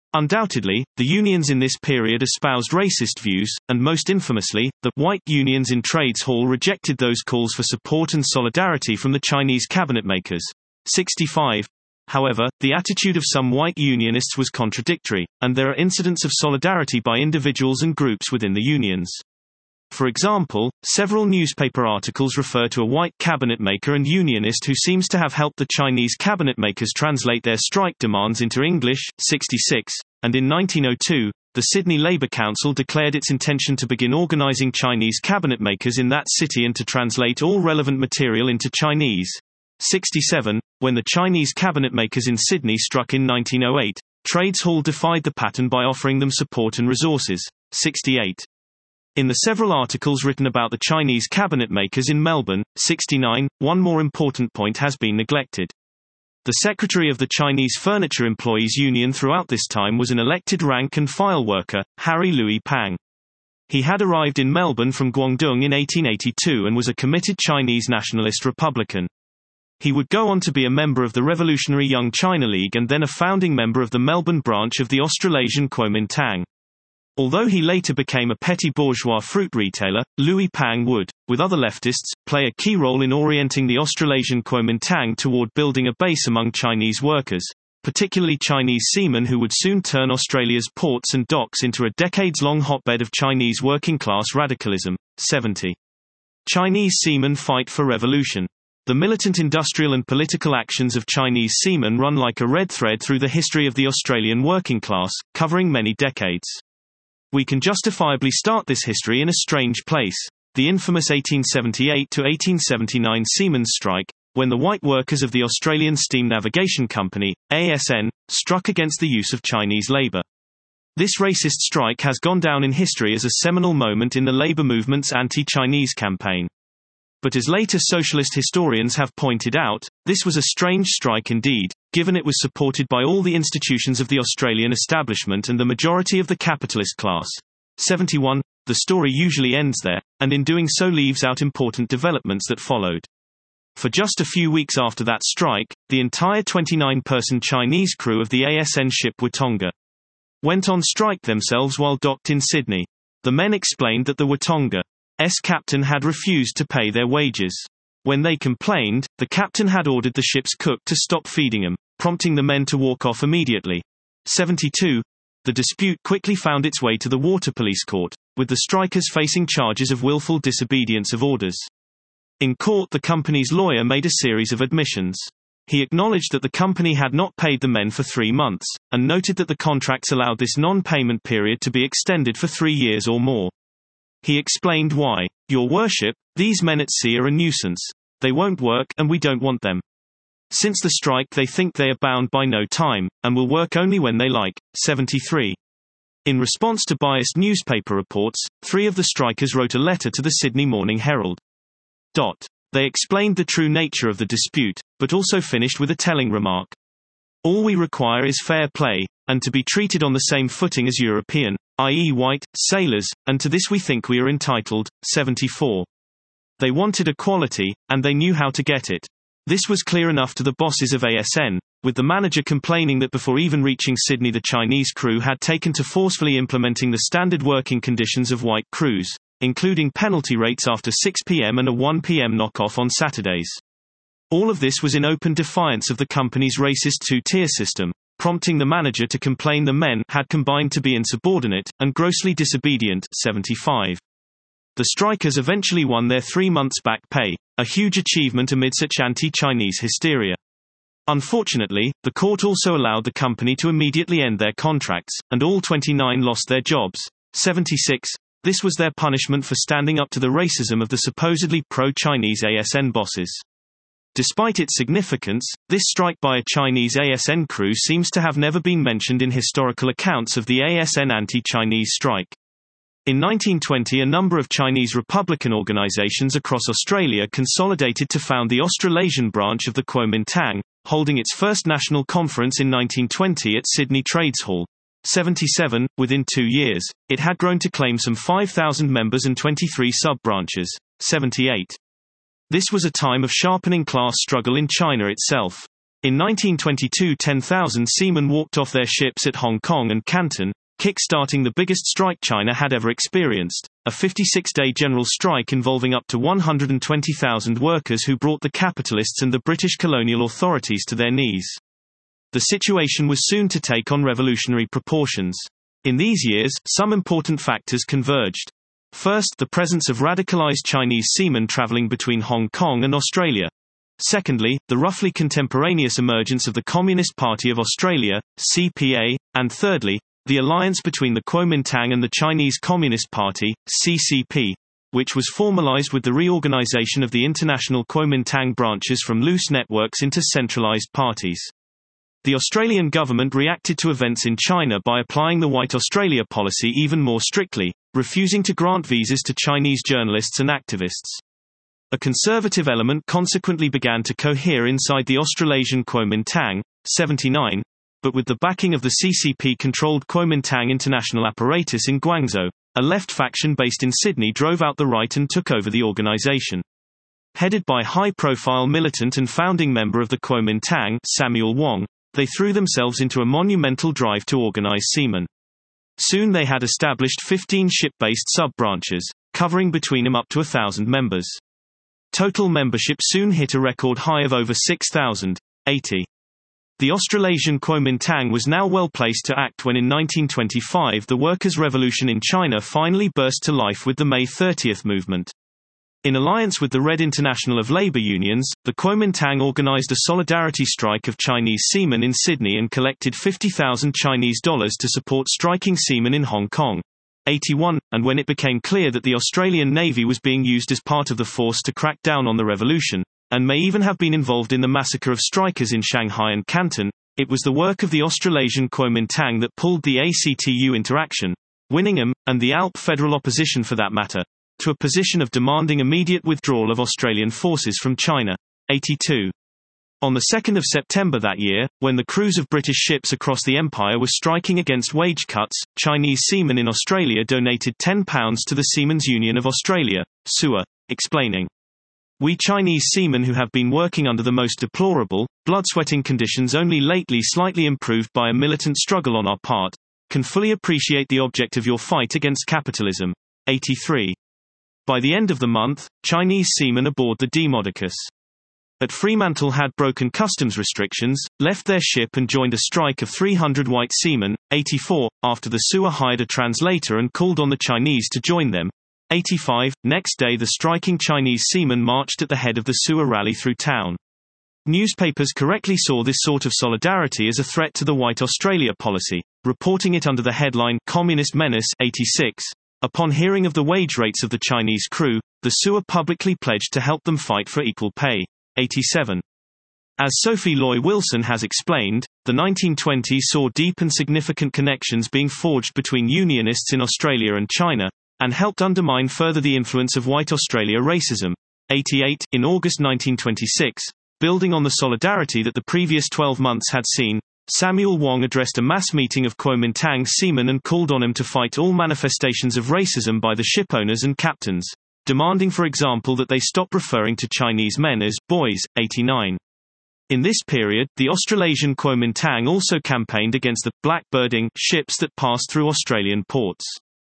Undoubtedly, the unions in this period espoused racist views, and most infamously, the white unions in Trades Hall rejected those calls for support and solidarity from the Chinese cabinetmakers. sixty-five. However, the attitude of some white unionists was contradictory, and there are incidents of solidarity by individuals and groups within the unions. For example, several newspaper articles refer to a white cabinetmaker and unionist who seems to have helped the Chinese cabinetmakers translate their strike demands into English. sixty-six, and in nineteen oh two, the Sydney Labour Council declared its intention to begin organising Chinese cabinetmakers in that city and to translate all relevant material into Chinese. sixty-seven, when the Chinese cabinetmakers in Sydney struck in nineteen oh eight, Trades Hall defied the pattern by offering them support and resources. sixty-eight. In the several articles written about the Chinese cabinetmakers in Melbourne, sixty-nine, one more important point has been neglected. The secretary of the Chinese Furniture Employees Union throughout this time was an elected rank-and-file worker, Harry Louis Pang. He had arrived in Melbourne from Guangdong in eighteen eighty-two and was a committed Chinese nationalist Republican. He would go on to be a member of the Revolutionary Young China League and then a founding member of the Melbourne branch of the Australasian Kuomintang. Although he later became a petty bourgeois fruit retailer, Louis Pang would, with other leftists, play a key role in orienting the Australasian Kuomintang toward building a base among Chinese workers, particularly Chinese seamen who would soon turn Australia's ports and docks into a decades-long hotbed of Chinese working-class radicalism. seventy. Chinese seamen fight for revolution. The militant industrial and political actions of Chinese seamen run like a red thread through the history of the Australian working class, covering many decades. We can justifiably start this history in a strange place, the infamous eighteen seventy-eight to eighteen seventy-nine Seamen's Strike, when the white workers of the Australian Steam Navigation Company, A S N, struck against the use of Chinese labour. This racist strike has gone down in history as a seminal moment in the labour movement's anti-Chinese campaign. But as later socialist historians have pointed out, this was a strange strike indeed, given it was supported by all the institutions of the Australian establishment and the majority of the capitalist class. seventy-one. The story usually ends there, and in doing so leaves out important developments that followed. For just a few weeks after that strike, the entire twenty-nine person Chinese crew of the A S N ship Watonga went on strike themselves while docked in Sydney. The men explained that the Watonga S captain had refused to pay their wages. When they complained, the captain had ordered the ship's cook to stop feeding them, prompting the men to walk off immediately. seventy-two. The dispute quickly found its way to the Water Police Court, with the strikers facing charges of willful disobedience of orders. In court, the company's lawyer made a series of admissions. He acknowledged that the company had not paid the men for three months, and noted that the contracts allowed this non-payment period to be extended for three years or more. He explained why. Your worship, these men at sea are a nuisance. They won't work, and we don't want them. Since the strike they think they are bound by no time, and will work only when they like. seventy-three. In response to biased newspaper reports, three of the strikers wrote a letter to the Sydney Morning Herald. Dot. They explained the true nature of the dispute, but also finished with a telling remark. All we require is fair play, and to be treated on the same footing as European, that is white, sailors, and to this we think we are entitled. seventy-four. They wanted equality, and they knew how to get it. This was clear enough to the bosses of A S N, with the manager complaining that before even reaching Sydney the Chinese crew had taken to forcefully implementing the standard working conditions of white crews, including penalty rates after six p m and a one p m knock-off on Saturdays. All of this was in open defiance of the company's racist two-tier system, prompting the manager to complain the men had combined to be insubordinate and grossly disobedient. seventy-five. The strikers eventually won their three months back pay, a huge achievement amid such anti-Chinese hysteria. Unfortunately, the court also allowed the company to immediately end their contracts, and all twenty-nine lost their jobs. seventy-six. This was their punishment for standing up to the racism of the supposedly pro-Chinese A S N bosses. Despite its significance, this strike by a Chinese A S N crew seems to have never been mentioned in historical accounts of the A S N anti-Chinese strike. In nineteen twenty, a number of Chinese Republican organizations across Australia consolidated to found the Australasian branch of the Kuomintang, holding its first national conference in nineteen twenty at Sydney Trades Hall. seventy-seven. Within two years, it had grown to claim some five thousand members and twenty-three sub-branches. seventy-eight. This was a time of sharpening class struggle in China itself. In nineteen twenty-two, ten thousand seamen walked off their ships at Hong Kong and Canton, kick-starting the biggest strike China had ever experienced, a fifty-six day general strike involving up to one hundred twenty thousand workers who brought the capitalists and the British colonial authorities to their knees. The situation was soon to take on revolutionary proportions. In these years, some important factors converged. First, the presence of radicalized Chinese seamen traveling between Hong Kong and Australia. Secondly, the roughly contemporaneous emergence of the Communist Party of Australia, C P A, and thirdly, the alliance between the Kuomintang and the Chinese Communist Party, C C P, which was formalized with the reorganization of the international Kuomintang branches from loose networks into centralized parties. The Australian government reacted to events in China by applying the White Australia policy even more strictly, refusing to grant visas to Chinese journalists and activists. A conservative element consequently began to cohere inside the Australasian Kuomintang, seventy-nine, but with the backing of the C C P-controlled Kuomintang international apparatus in Guangzhou, a left faction based in Sydney drove out the right and took over the organisation. Headed by high-profile militant and founding member of the Kuomintang, Samuel Wong, they threw themselves into a monumental drive to organise seamen. Soon they had established fifteen ship-based sub-branches, covering between them up to a thousand members. Total membership soon hit a record high of over six thousand eighty. The Australasian Kuomintang was now well placed to act when in nineteen twenty-five the workers' revolution in China finally burst to life with the May thirtieth movement. In alliance with the Red International of Labour Unions, the Kuomintang organised a solidarity strike of Chinese seamen in Sydney and collected fifty thousand Chinese dollars to support striking seamen in Hong Kong. eighty-one, and when it became clear that the Australian Navy was being used as part of the force to crack down on the revolution, and may even have been involved in the massacre of strikers in Shanghai and Canton, it was the work of the Australasian Kuomintang that pulled the A C T U into action, winning them, and the A L P federal opposition for that matter, to a position of demanding immediate withdrawal of Australian forces from China. eighty-two. On the second of September that year, when the crews of British ships across the Empire were striking against wage cuts, Chinese seamen in Australia donated ten pounds to the Seamen's Union of Australia, S U A, explaining, "We Chinese seamen who have been working under the most deplorable, blood-sweating conditions only lately slightly improved by a militant struggle on our part, can fully appreciate the object of your fight against capitalism." eighty-three. By the end of the month, Chinese seamen aboard the Demodocus at Fremantle had broken customs restrictions, left their ship and joined a strike of three hundred white seamen. eighty-four, after the S U A hired a translator and called on the Chinese to join them. eighty-five, next day the striking Chinese seamen marched at the head of the S U A rally through town. Newspapers correctly saw this sort of solidarity as a threat to the White Australia policy, reporting it under the headline, Communist Menace. eighty-six. Upon hearing of the wage rates of the Chinese crew, the S U A publicly pledged to help them fight for equal pay. eighty-seven. As Sophie Loy Wilson has explained, the nineteen twenties saw deep and significant connections being forged between unionists in Australia and China, and helped undermine further the influence of White Australia racism. eighty-eight. In August nineteen twenty-six, building on the solidarity that the previous twelve months had seen, Samuel Wong addressed a mass meeting of Kuomintang seamen and called on them to fight all manifestations of racism by the shipowners and captains, demanding for example that they stop referring to Chinese men as boys. eighty-nine. In this period, the Australasian Kuomintang also campaigned against the blackbirding ships that passed through Australian ports.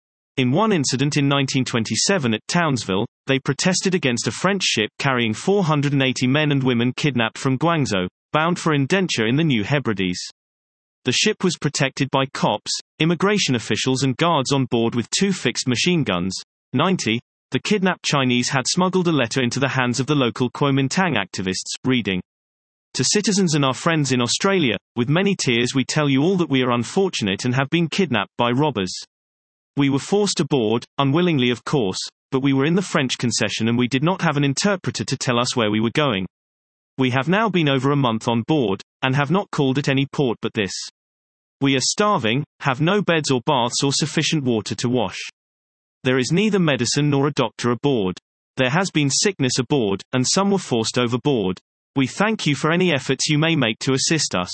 In one incident in nineteen twenty-seven at Townsville, they protested against a French ship carrying four hundred eighty men and women kidnapped from Guangzhou, bound for indenture in the New Hebrides. The ship was protected by cops, immigration officials and guards on board with two fixed machine guns. ninety. The kidnapped Chinese had smuggled a letter into the hands of the local Kuomintang activists, reading, "To citizens and our friends in Australia, with many tears we tell you all that we are unfortunate and have been kidnapped by robbers. We were forced aboard, unwillingly of course, but we were in the French concession and we did not have an interpreter to tell us where we were going. We have now been over a month on board, and have not called at any port but this. We are starving, have no beds or baths or sufficient water to wash. There is neither medicine nor a doctor aboard. There has been sickness aboard, and some were forced overboard. We thank you for any efforts you may make to assist us.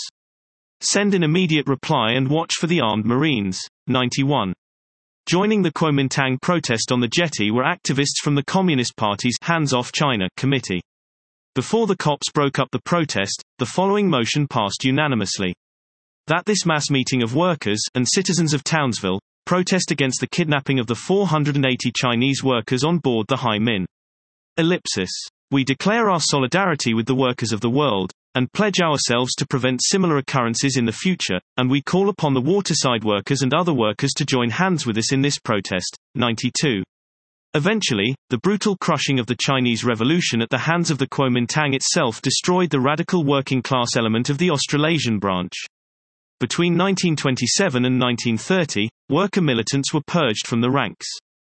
Send an immediate reply and watch for the armed marines." ninety-one. Joining the Kuomintang protest on the jetty were activists from the Communist Party's Hands Off China committee. Before the cops broke up the protest, the following motion passed unanimously. That this mass meeting of workers and citizens of Townsville protest against the kidnapping of the four hundred eighty Chinese workers on board the Hai Min. Ellipsis. We declare our solidarity with the workers of the world, and pledge ourselves to prevent similar occurrences in the future, and we call upon the waterside workers and other workers to join hands with us in this protest. ninety-two. Eventually, the brutal crushing of the Chinese Revolution at the hands of the Kuomintang itself destroyed the radical working-class element of the Australasian branch. Between nineteen twenty-seven and nineteen thirty, worker militants were purged from the ranks.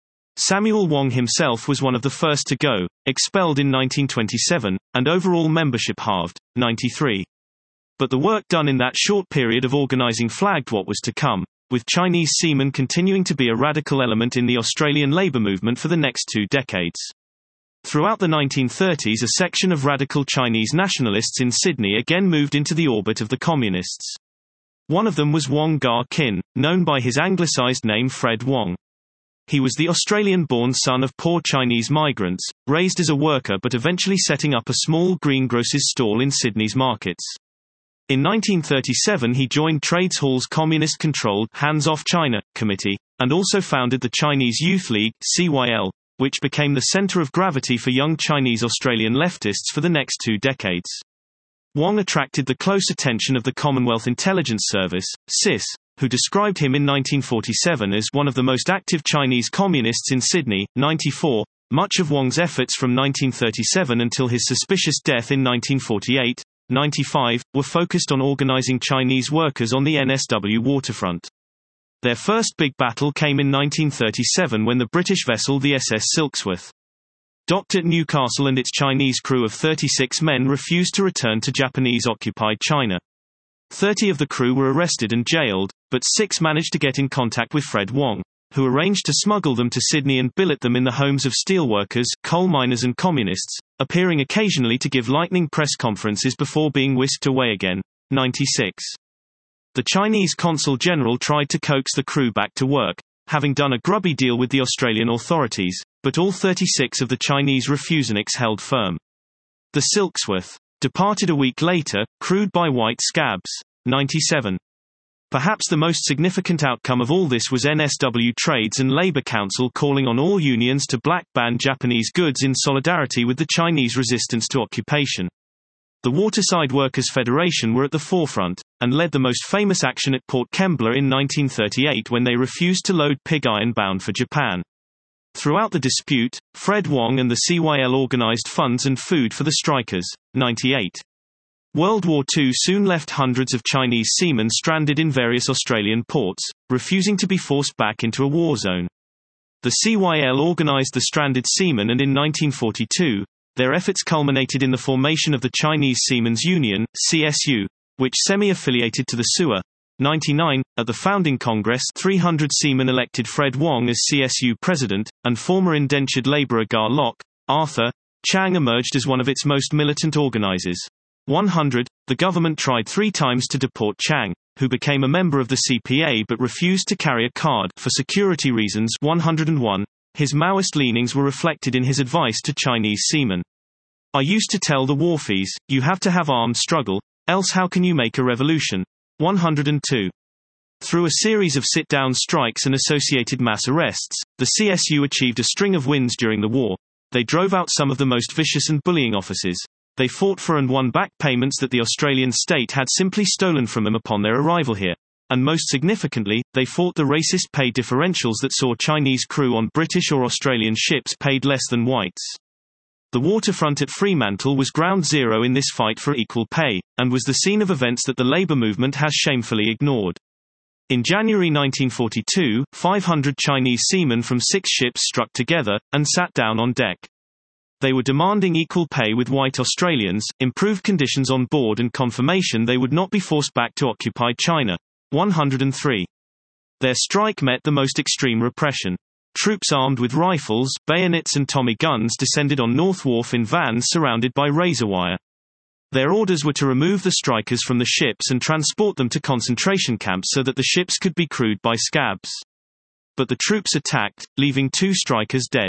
Samuel Wong himself was one of the first to go, expelled in nineteen twenty-seven, and overall membership halved, ninety-three. But the work done in that short period of organizing flagged what was to come, with Chinese seamen continuing to be a radical element in the Australian labour movement for the next two decades. Throughout the nineteen thirties, a section of radical Chinese nationalists in Sydney again moved into the orbit of the communists. One of them was Wong Gar Kin, known by his anglicised name Fred Wong. He was the Australian-born son of poor Chinese migrants, raised as a worker but eventually setting up a small greengrocer's stall in Sydney's markets. In nineteen thirty-seven he joined Trades Hall's communist-controlled Hands Off China committee, and also founded the Chinese Youth League, C Y L, which became the centre of gravity for young Chinese Australian leftists for the next two decades. Wong attracted the close attention of the Commonwealth Intelligence Service, C I S, who described him in nineteen forty-seven as one of the most active Chinese communists in Sydney. ninety-four. Much of Wong's efforts from nineteen thirty-seven until his suspicious death in nineteen forty-eight, ninety-five, were focused on organising Chinese workers on the N S W waterfront. Their first big battle came in nineteen thirty-seven when the British vessel the S S Silksworth docked at Newcastle and its Chinese crew of thirty-six men refused to return to Japanese-occupied China. Thirty of the crew were arrested and jailed, but six managed to get in contact with Fred Wong, who arranged to smuggle them to Sydney and billet them in the homes of steelworkers, coal miners and communists, appearing occasionally to give lightning press conferences before being whisked away again. ninety-six. The Chinese consul general tried to coax the crew back to work, having done a grubby deal with the Australian authorities, but all thirty-six of the Chinese refuseniks held firm. The Silksworth departed a week later, crewed by white scabs. ninety-seven. Perhaps the most significant outcome of all this was N S W Trades and Labour Council calling on all unions to black ban Japanese goods in solidarity with the Chinese resistance to occupation. The Waterside Workers' Federation were at the forefront, and led the most famous action at Port Kembla in nineteen thirty-eight when they refused to load pig iron bound for Japan. Throughout the dispute, Fred Wong and the C Y L organised funds and food for the strikers. ninety-eight. World War Two soon left hundreds of Chinese seamen stranded in various Australian ports, refusing to be forced back into a war zone. The C Y L organised the stranded seamen, and in nineteen forty-two, their efforts culminated in the formation of the Chinese Seamen's Union, C S U, which semi-affiliated to the S U A. ninety-nine. At the founding Congress, three hundred seamen elected Fred Wong as C S U president, and former indentured labourer Gar Lock, Arthur, Chang emerged as one of its most militant organisers. one hundred. The government tried three times to deport Chang, who became a member of the C P A but refused to carry a card for security reasons. one hundred one. His Maoist leanings were reflected in his advice to Chinese seamen. I used to tell the wharfies, you have to have armed struggle, else how can you make a revolution? one hundred two. Through a series of sit-down strikes and associated mass arrests, the C S U achieved a string of wins during the war. They drove out some of the most vicious and bullying officers. They fought for and won back payments that the Australian state had simply stolen from them upon their arrival here. And most significantly, they fought the racist pay differentials that saw Chinese crew on British or Australian ships paid less than whites. The waterfront at Fremantle was ground zero in this fight for equal pay, and was the scene of events that the labour movement has shamefully ignored. In January nineteen forty-two, five hundred Chinese seamen from six ships struck together, and sat down on deck. They were demanding equal pay with white Australians, improved conditions on board and confirmation they would not be forced back to occupied China. one hundred three. Their strike met the most extreme repression. Troops armed with rifles, bayonets and Tommy guns descended on North Wharf in vans surrounded by razor wire. Their orders were to remove the strikers from the ships and transport them to concentration camps so that the ships could be crewed by scabs. But the troops attacked, leaving two strikers dead.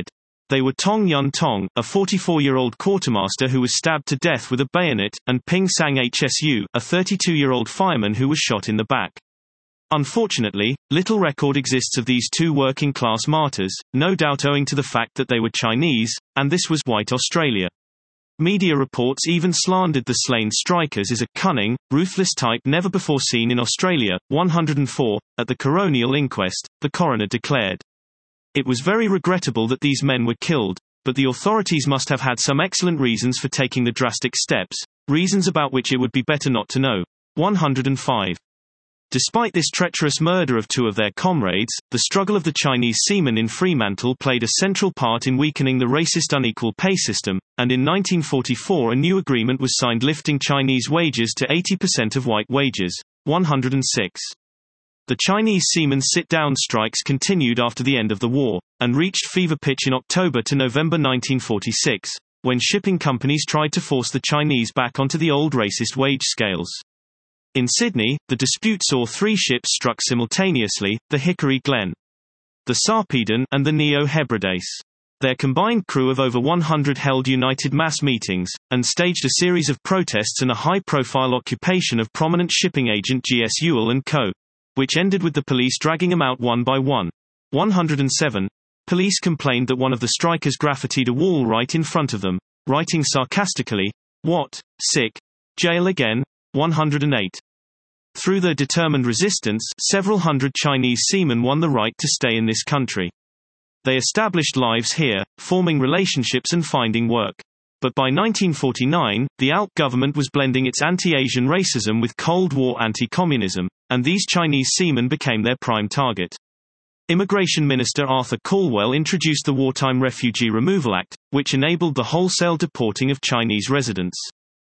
They were Tong Yun Tong, a forty-four-year-old quartermaster who was stabbed to death with a bayonet, and Ping Sang H S U, a thirty-two-year-old fireman who was shot in the back. Unfortunately, little record exists of these two working-class martyrs, no doubt owing to the fact that they were Chinese, and this was white Australia. Media reports even slandered the slain strikers as a cunning, ruthless type never before seen in Australia. one hundred four. At the coronial inquest, the coroner declared, "It was very regrettable that these men were killed, but the authorities must have had some excellent reasons for taking the drastic steps, reasons about which it would be better not to know." one hundred five. Despite this treacherous murder of two of their comrades, the struggle of the Chinese seamen in Fremantle played a central part in weakening the racist unequal pay system, and in nineteen forty-four a new agreement was signed lifting Chinese wages to eighty percent of white wages. one hundred six. The Chinese seamen's sit-down strikes continued after the end of the war, and reached fever pitch in October to November nineteen forty-six, when shipping companies tried to force the Chinese back onto the old racist wage scales. In Sydney, the dispute saw three ships struck simultaneously, the Hickory Glen, the Sarpedon, and the Neo Hebrides. Their combined crew of over one hundred held united mass meetings, and staged a series of protests and a high-profile occupation of prominent shipping agent G S Ewell and Co., which ended with the police dragging them out one by one. one hundred seven. Police complained that one of the strikers graffitied a wall right in front of them, writing sarcastically, "What? Sick? Jail again?" one hundred eight. Through their determined resistance, several hundred Chinese seamen won the right to stay in this country. They established lives here, forming relationships and finding work. But by nineteen forty-nine, the A L P government was blending its anti-Asian racism with Cold War anti-communism, and these Chinese seamen became their prime target. Immigration Minister Arthur Calwell introduced the Wartime Refugee Removal Act, which enabled the wholesale deporting of Chinese residents.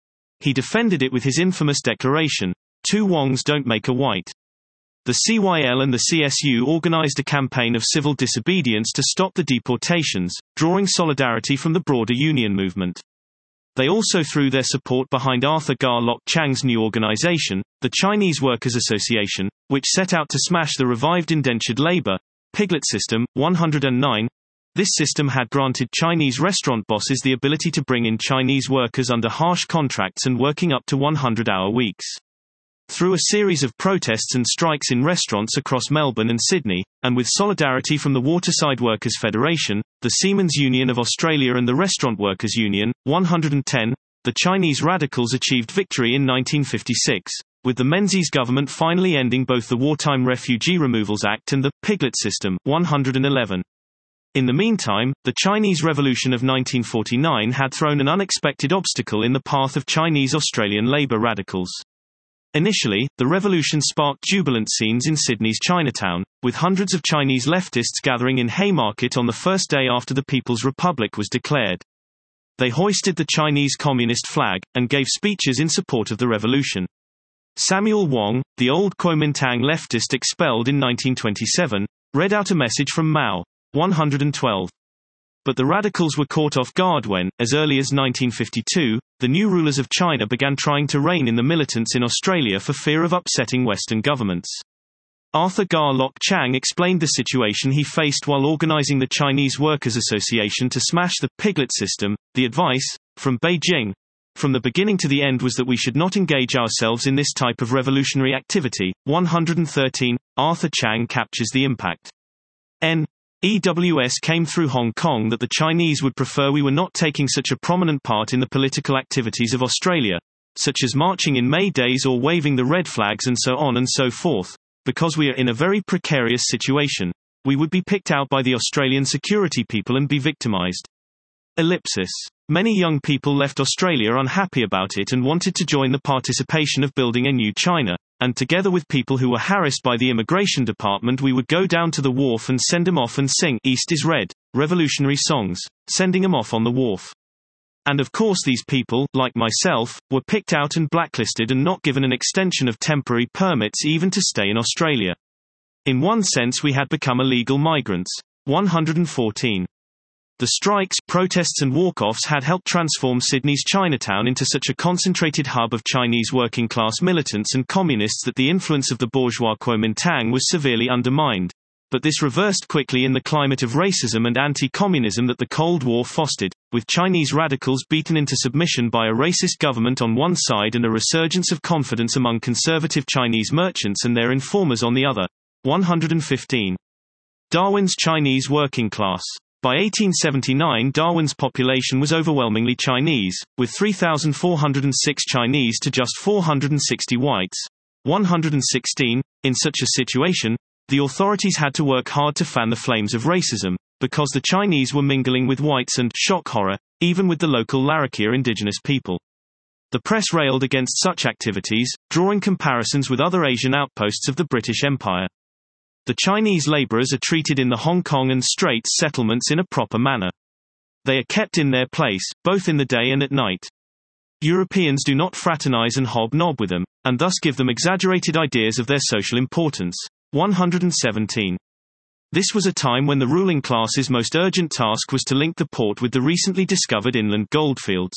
He defended it with his infamous declaration, "Two Wongs don't make a white." The C Y L and the C S U organized a campaign of civil disobedience to stop the deportations, drawing solidarity from the broader union movement. They also threw their support behind Arthur Gar Lock Chang's new organization, the Chinese Workers Association, which set out to smash the revived indentured labor piglet system. one hundred nine. This system had granted Chinese restaurant bosses the ability to bring in Chinese workers under harsh contracts and working up to one hundred hour weeks. Through a series of protests and strikes in restaurants across Melbourne and Sydney, and with solidarity from the Waterside Workers Federation, the Seamen's Union of Australia and the Restaurant Workers Union, one hundred ten, the Chinese radicals achieved victory in nineteen fifty-six, with the Menzies government finally ending both the Wartime Refugee Removals Act and the piglet system. one hundred eleven. In the meantime, the Chinese Revolution of nineteen forty-nine had thrown an unexpected obstacle in the path of Chinese Australian labour radicals. Initially, the revolution sparked jubilant scenes in Sydney's Chinatown, with hundreds of Chinese leftists gathering in Haymarket on the first day after the People's Republic was declared. They hoisted the Chinese Communist flag, and gave speeches in support of the revolution. Samuel Wong, the old Kuomintang leftist expelled in nineteen twenty-seven, read out a message from Mao. one hundred twelve. But the radicals were caught off guard when, as early as nineteen fifty-two, the new rulers of China began trying to rein in the militants in Australia for fear of upsetting Western governments. Arthur Gar Lock Chang explained the situation he faced while organizing the Chinese Workers Association to smash the piglet system. The advice, from Beijing, from the beginning to the end was that we should not engage ourselves in this type of revolutionary activity. one hundred thirteen. Arthur Chang captures the impact. N. E W S came through Hong Kong that the Chinese would prefer we were not taking such a prominent part in the political activities of Australia, such as marching in May Days or waving the red flags and so on and so forth, because we are in a very precarious situation. We would be picked out by the Australian security people and be victimised. Ellipsis. Many young people left Australia unhappy about it and wanted to join the participation of building a new China, and together with people who were harassed by the immigration department we would go down to the wharf and send them off and sing "East is Red" revolutionary songs, sending them off on the wharf. And of course these people, like myself, were picked out and blacklisted and not given an extension of temporary permits even to stay in Australia. In one sense we had become illegal migrants. one hundred fourteen. The strikes, protests and walk-offs had helped transform Sydney's Chinatown into such a concentrated hub of Chinese working-class militants and communists that the influence of the bourgeois Kuomintang was severely undermined. but this reversed quickly in the climate of racism and anti-communism that the Cold War fostered, with Chinese radicals beaten into submission by a racist government on one side and a resurgence of confidence among conservative Chinese merchants and their informers on the other. one hundred fifteen. Darwin's Chinese working class. By eighteen seventy-nine, Darwin's population was overwhelmingly Chinese, with three thousand four hundred six Chinese to just four hundred sixty whites. one hundred sixteen. In such a situation, the authorities had to work hard to fan the flames of racism, because the Chinese were mingling with whites and, shock horror, even with the local Larrakia indigenous people. The press railed against such activities, drawing comparisons with other Asian outposts of the British Empire. The Chinese laborers are treated in the Hong Kong and Straits settlements in a proper manner. They are kept in their place, both in the day and at night. Europeans do not fraternize and hobnob with them, and thus give them exaggerated ideas of their social importance. one hundred seventeen. This was a time when the ruling class's most urgent task was to link the port with the recently discovered inland goldfields.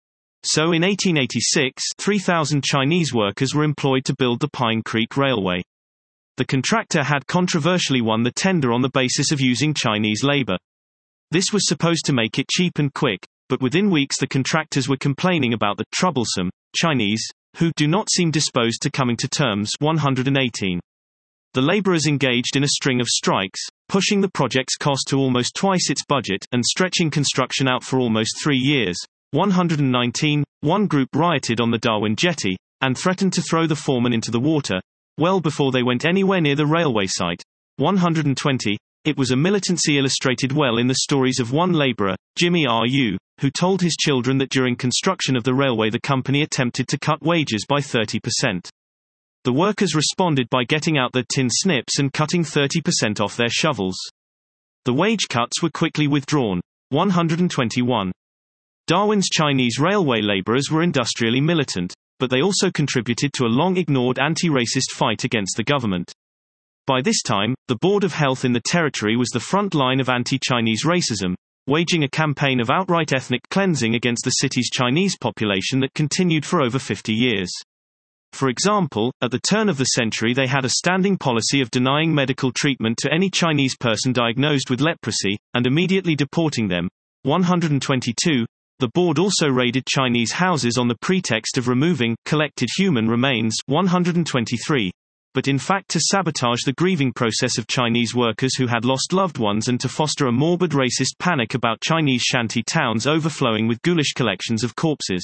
So in eighteen eighty-six, three thousand Chinese workers were employed to build the Pine Creek Railway. The contractor had controversially won the tender on the basis of using Chinese labor. This was supposed to make it cheap and quick, but within weeks the contractors were complaining about the troublesome Chinese, who do not seem disposed to coming to terms. one hundred eighteen. The laborers engaged in a string of strikes, pushing the project's cost to almost twice its budget, and stretching construction out for almost three years. one hundred nineteen. One group rioted on the Darwin jetty, and threatened to throw the foreman into the water, well before they went anywhere near the railway site. one hundred twenty. It was a militancy illustrated well in the stories of one laborer, Jimmy R U, who told his children that during construction of the railway the company attempted to cut wages by thirty percent. The workers responded by getting out their tin snips and cutting thirty percent off their shovels. The wage cuts were quickly withdrawn. one hundred twenty-one. Darwin's Chinese railway laborers were industrially militant, but they also contributed to a long-ignored anti-racist fight against the government. By this time, the Board of Health in the territory was the front line of anti-Chinese racism, waging a campaign of outright ethnic cleansing against the city's Chinese population that continued for over fifty years. For example, at the turn of the century they had a standing policy of denying medical treatment to any Chinese person diagnosed with leprosy, and immediately deporting them. one hundred twenty-two. The board also raided Chinese houses on the pretext of removing collected human remains. one hundred twenty-three. But in fact to sabotage the grieving process of Chinese workers who had lost loved ones and to foster a morbid racist panic about Chinese shanty towns overflowing with ghoulish collections of corpses.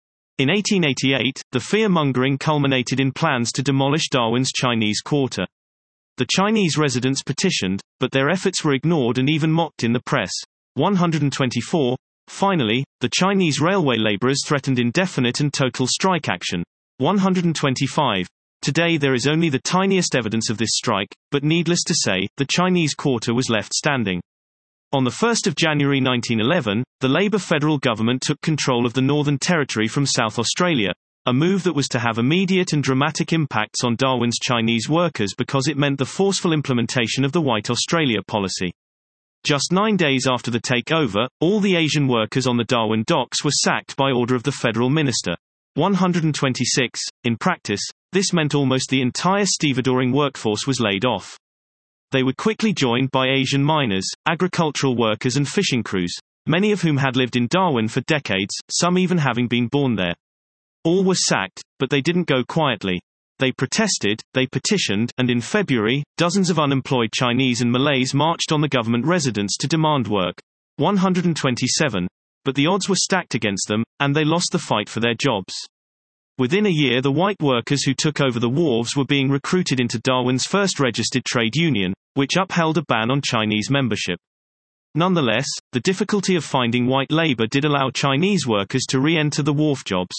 In eighteen eighty-eight, the fear-mongering culminated in plans to demolish Darwin's Chinese Quarter. The Chinese residents petitioned, but their efforts were ignored and even mocked in the press. one hundred twenty-four. Finally, the Chinese railway laborers threatened indefinite and total strike action. one hundred twenty-five. Today there is only the tiniest evidence of this strike, but needless to say, the Chinese Quarter was left standing. On the first of January nineteen eleven, the Labour federal government took control of the Northern Territory from South Australia, a move that was to have immediate and dramatic impacts on Darwin's Chinese workers because it meant the forceful implementation of the White Australia policy. Just nine days after the takeover, all the Asian workers on the Darwin docks were sacked by order of the federal minister. one hundred twenty-six. In practice, this meant almost the entire stevedoring workforce was laid off. They were quickly joined by Asian miners, agricultural workers and fishing crews, many of whom had lived in Darwin for decades, some even having been born there. All were sacked, but they didn't go quietly. They protested, they petitioned, and in February, dozens of unemployed Chinese and Malays marched on the government residence to demand work. one hundred twenty-seven. But the odds were stacked against them, and they lost the fight for their jobs. Within a year the white workers who took over the wharves were being recruited into Darwin's first registered trade union, which upheld a ban on Chinese membership. Nonetheless, the difficulty of finding white labor did allow Chinese workers to re-enter the wharf jobs.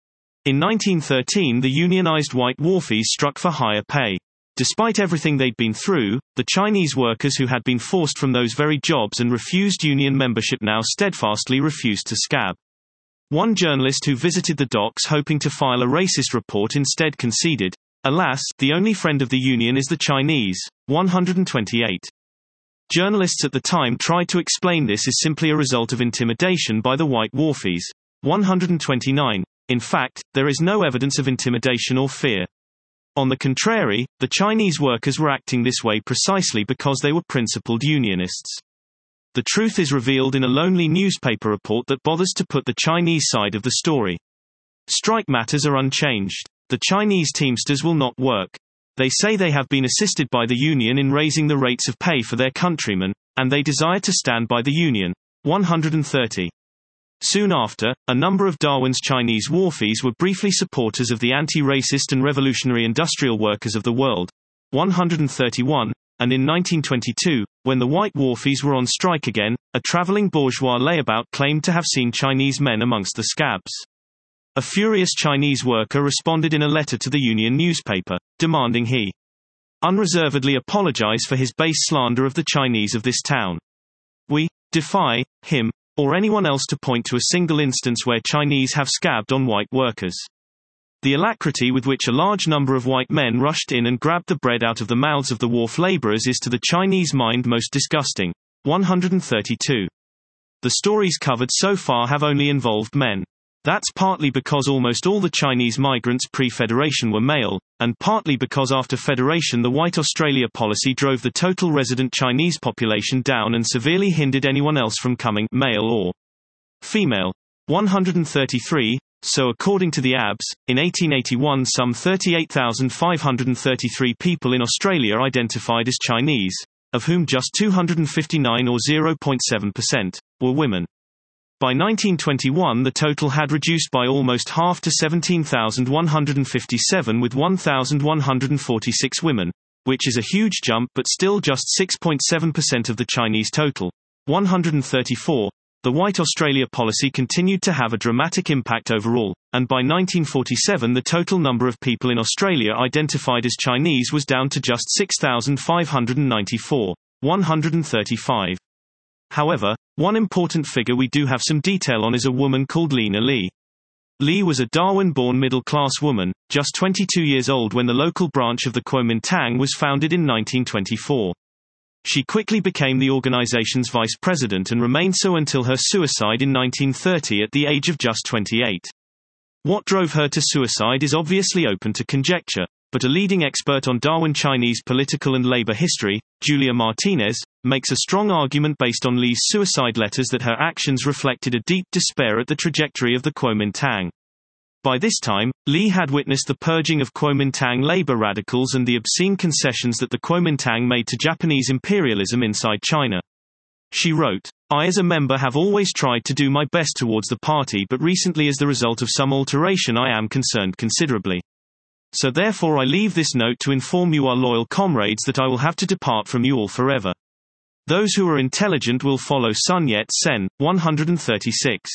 In nineteen thirteen the unionized white wharfies struck for higher pay. Despite everything they'd been through, the Chinese workers who had been forced from those very jobs and refused union membership now steadfastly refused to scab. One journalist who visited the docks hoping to file a racist report instead conceded, "Alas, the only friend of the union is the Chinese." one hundred twenty-eight. Journalists at the time tried to explain this as simply a result of intimidation by the white wharfies. one hundred twenty-nine. In fact, there is no evidence of intimidation or fear. On the contrary, the Chinese workers were acting this way precisely because they were principled unionists. The truth is revealed in a lonely newspaper report that bothers to put the Chinese side of the story. Strike matters are unchanged. The Chinese Teamsters will not work. They say they have been assisted by the union in raising the rates of pay for their countrymen, and they desire to stand by the union. one hundred thirty. Soon after, a number of Darwin's Chinese wharfies were briefly supporters of the anti-racist and revolutionary industrial workers of the world. one hundred thirty-one. And in nineteen twenty-two, when the white wharfies were on strike again, a traveling bourgeois layabout claimed to have seen Chinese men amongst the scabs. A furious Chinese worker responded in a letter to the union newspaper, demanding he unreservedly apologize for his base slander of the Chinese of this town. We defy him, or anyone else to point to a single instance where Chinese have scabbed on white workers. The alacrity with which a large number of white men rushed in and grabbed the bread out of the mouths of the wharf laborers is to the Chinese mind most disgusting. one hundred thirty-two. The stories covered so far have only involved men. That's partly because almost all the Chinese migrants pre-Federation were male, and partly because after Federation the White Australia policy drove the total resident Chinese population down and severely hindered anyone else from coming, male or female. one hundred thirty-three. So according to the A B S, in eighteen eighty-one some thirty-eight thousand five hundred thirty-three people in Australia identified as Chinese, of whom just two hundred fifty-nine or zero point seven percent, were women. By nineteen twenty-one the total had reduced by almost half to seventeen thousand one hundred fifty-seven with one thousand one hundred forty-six women, which is a huge jump but still just six point seven percent of the Chinese total. one hundred thirty-four. The White Australia policy continued to have a dramatic impact overall, and by nineteen forty-seven the total number of people in Australia identified as Chinese was down to just six thousand five hundred ninety-four. one hundred thirty-five. However, one important figure we do have some detail on is a woman called Lena Lee. Lee was a Darwin-born middle-class woman, just twenty-two years old when the local branch of the Kuomintang was founded in nineteen twenty-four. She quickly became the organization's vice president and remained so until her suicide in nineteen thirty at the age of just twenty-eight. What drove her to suicide is obviously open to conjecture, but a leading expert on Darwin Chinese political and labor history, Julia Martinez, makes a strong argument based on Lee's suicide letters that her actions reflected a deep despair at the trajectory of the Kuomintang. By this time, Lee had witnessed the purging of Kuomintang labor radicals and the obscene concessions that the Kuomintang made to Japanese imperialism inside China. She wrote, "I as a member have always tried to do my best towards the party, but recently as the result of some alteration I am concerned considerably. So therefore I leave this note to inform you, our loyal comrades, that I will have to depart from you all forever. Those who are intelligent will follow Sun Yat-sen." one hundred thirty-six.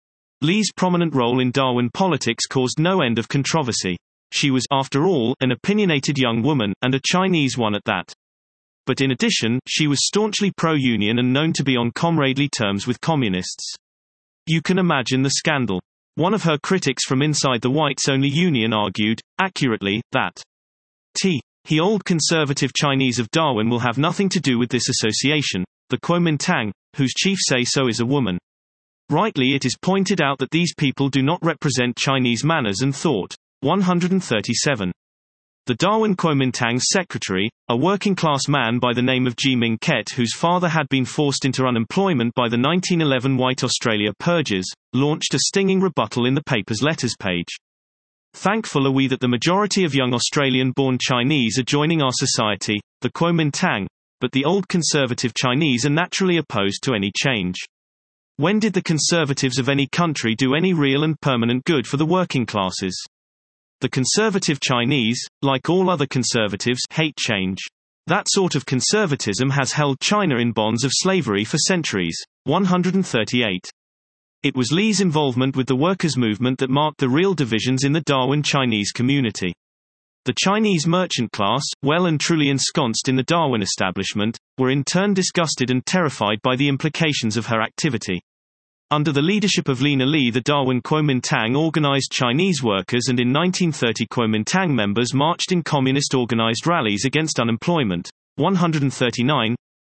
Lee's prominent role in Darwin politics caused no end of controversy. She was, after all, an opinionated young woman, and a Chinese one at that. But in addition, she was staunchly pro-union and known to be on comradely terms with communists. You can imagine the scandal. One of her critics from inside the whites-only union argued, accurately, that T. He old conservative Chinese of Darwin will have nothing to do with this association, the Kuomintang, whose chief say-so is a woman. Rightly it is pointed out that these people do not represent Chinese manners and thought. one hundred thirty-seven. The Darwin Kuomintang's secretary, a working-class man by the name of Ji Ming Ket, whose father had been forced into unemployment by the nineteen eleven White Australia purges, launched a stinging rebuttal in the paper's letters page. "Thankful are we that the majority of young Australian-born Chinese are joining our society, the Kuomintang, but the old conservative Chinese are naturally opposed to any change. When did the conservatives of any country do any real and permanent good for the working classes? The conservative Chinese, like all other conservatives, hate change. That sort of conservatism has held China in bonds of slavery for centuries." one hundred thirty-eight. It was Lee's involvement with the workers' movement that marked the real divisions in the Darwin Chinese community. The Chinese merchant class, well and truly ensconced in the Darwin establishment, were in turn disgusted and terrified by the implications of her activity. Under the leadership of Lena Lee, the Darwin Kuomintang organized Chinese workers, and in nineteen thirty Kuomintang members marched in communist organized rallies against unemployment. one hundred thirty-nine.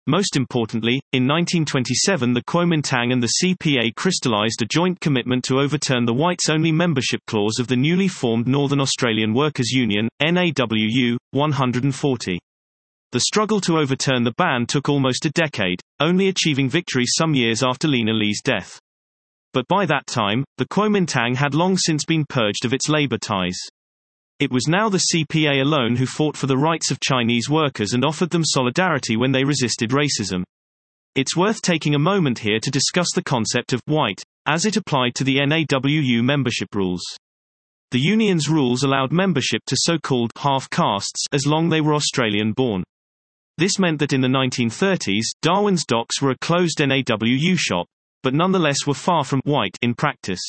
Most importantly, in nineteen twenty-seven the Kuomintang and the C P A crystallised a joint commitment to overturn the whites-only membership clause of the newly formed Northern Australian Workers' Union, N A W U, one hundred forty. The struggle to overturn the ban took almost a decade, only achieving victory some years after Lena Lee's death. But by that time, the Kuomintang had long since been purged of its labour ties. It was now the C P A alone who fought for the rights of Chinese workers and offered them solidarity when they resisted racism. It's worth taking a moment here to discuss the concept of white, as it applied to the N A W U membership rules. The union's rules allowed membership to so-called half-castes as long they were Australian-born. This meant that in the nineteen thirties, Darwin's docks were a closed N A W U shop, but nonetheless were far from white in practice.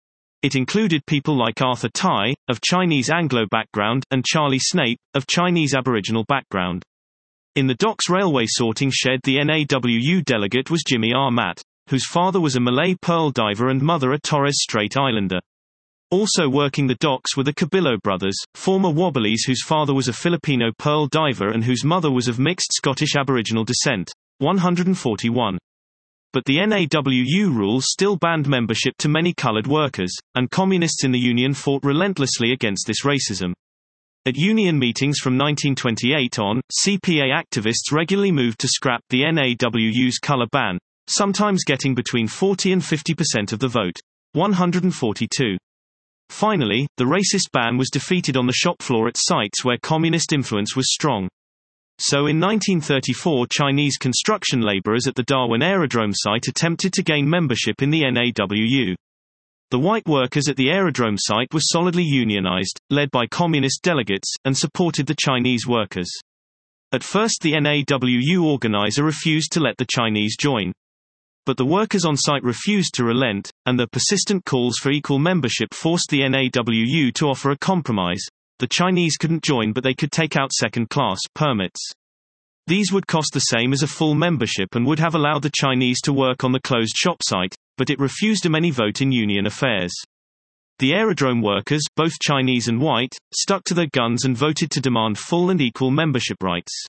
It included people like Arthur Tai, of Chinese Anglo background, and Charlie Snape, of Chinese Aboriginal background. In the docks railway sorting shed the N A W U delegate was Jimmy R. Matt, whose father was a Malay pearl diver and mother a Torres Strait Islander. Also working the docks were the Cabillo brothers, former Wobblies whose father was a Filipino pearl diver and whose mother was of mixed Scottish Aboriginal descent. one hundred forty-one. But the N A W U rules still banned membership to many coloured workers, and communists in the union fought relentlessly against this racism. At union meetings from nineteen twenty-eight on, C P A activists regularly moved to scrap the N A W U's colour ban, sometimes getting between forty and fifty percent of the vote. one hundred forty-two. Finally, the racist ban was defeated on the shop floor at sites where communist influence was strong. So in nineteen thirty-four Chinese construction labourers at the Darwin Aerodrome site attempted to gain membership in the N A W U. The white workers at the aerodrome site were solidly unionised, led by communist delegates, and supported the Chinese workers. At first the N A W U organiser refused to let the Chinese join. But the workers on site refused to relent, and their persistent calls for equal membership forced the N A W U to offer a compromise. The Chinese couldn't join but they could take out second-class permits. These would cost the same as a full membership and would have allowed the Chinese to work on the closed shop site, but it refused them any vote in union affairs. The aerodrome workers, both Chinese and white, stuck to their guns and voted to demand full and equal membership rights.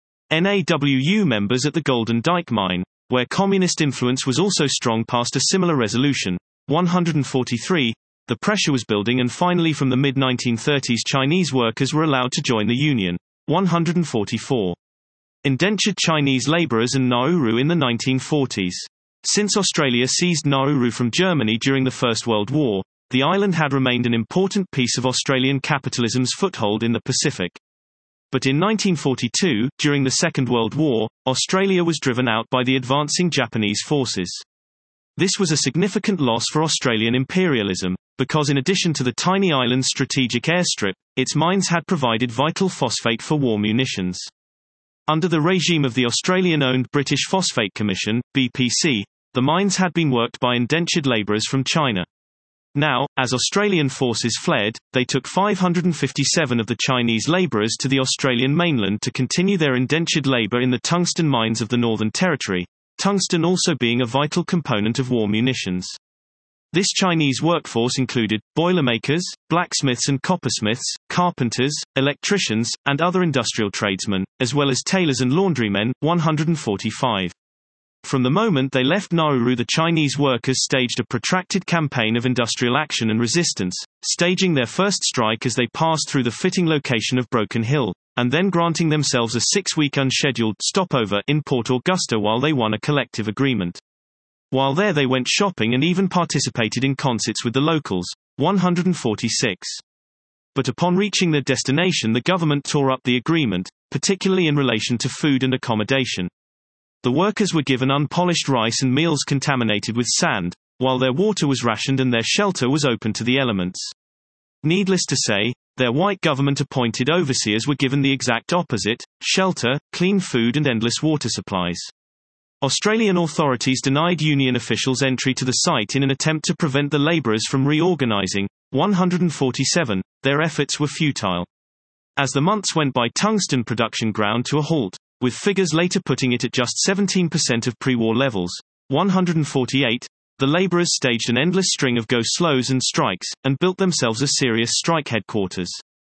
N A W U members at the Golden Dyke mine, where communist influence was also strong, passed a similar resolution. one hundred forty-three. The pressure was building and finally from the mid nineteen thirties Chinese workers were allowed to join the union. one hundred forty-four. Indentured Chinese labourers and Nauru in the nineteen forties. Since Australia seized Nauru from Germany during the First World War, the island had remained an important piece of Australian capitalism's foothold in the Pacific. But in nineteen forty-two, during the Second World War, Australia was driven out by the advancing Japanese forces. This was a significant loss for Australian imperialism, because in addition to the tiny island's strategic airstrip, its mines had provided vital phosphate for war munitions. Under the regime of the Australian-owned British Phosphate Commission, B P C, the mines had been worked by indentured labourers from China. Now, as Australian forces fled, they took five hundred fifty-seven of the Chinese labourers to the Australian mainland to continue their indentured labour in the tungsten mines of the Northern Territory, tungsten also being a vital component of war munitions. This Chinese workforce included boilermakers, blacksmiths and coppersmiths, carpenters, electricians, and other industrial tradesmen, as well as tailors and laundrymen. one hundred forty-five. From the moment they left Nauru, the Chinese workers staged a protracted campaign of industrial action and resistance, staging their first strike as they passed through the fitting location of Broken Hill, and then granting themselves a six-week unscheduled stopover in Port Augusta while they won a collective agreement. While there they went shopping and even participated in concerts with the locals. one hundred forty-six. But upon reaching their destination the government tore up the agreement, particularly in relation to food and accommodation. The workers were given unpolished rice and meals contaminated with sand, while their water was rationed and their shelter was open to the elements. Needless to say, their white government-appointed overseers were given the exact opposite: shelter, clean food and endless water supplies. Australian authorities denied union officials entry to the site in an attempt to prevent the labourers from reorganising. one hundred forty-seven. Their efforts were futile. As the months went by, tungsten production ground to a halt, with figures later putting it at just seventeen percent of pre-war levels. one hundred forty-eight. The labourers staged an endless string of go-slows and strikes, and built themselves a serious strike headquarters.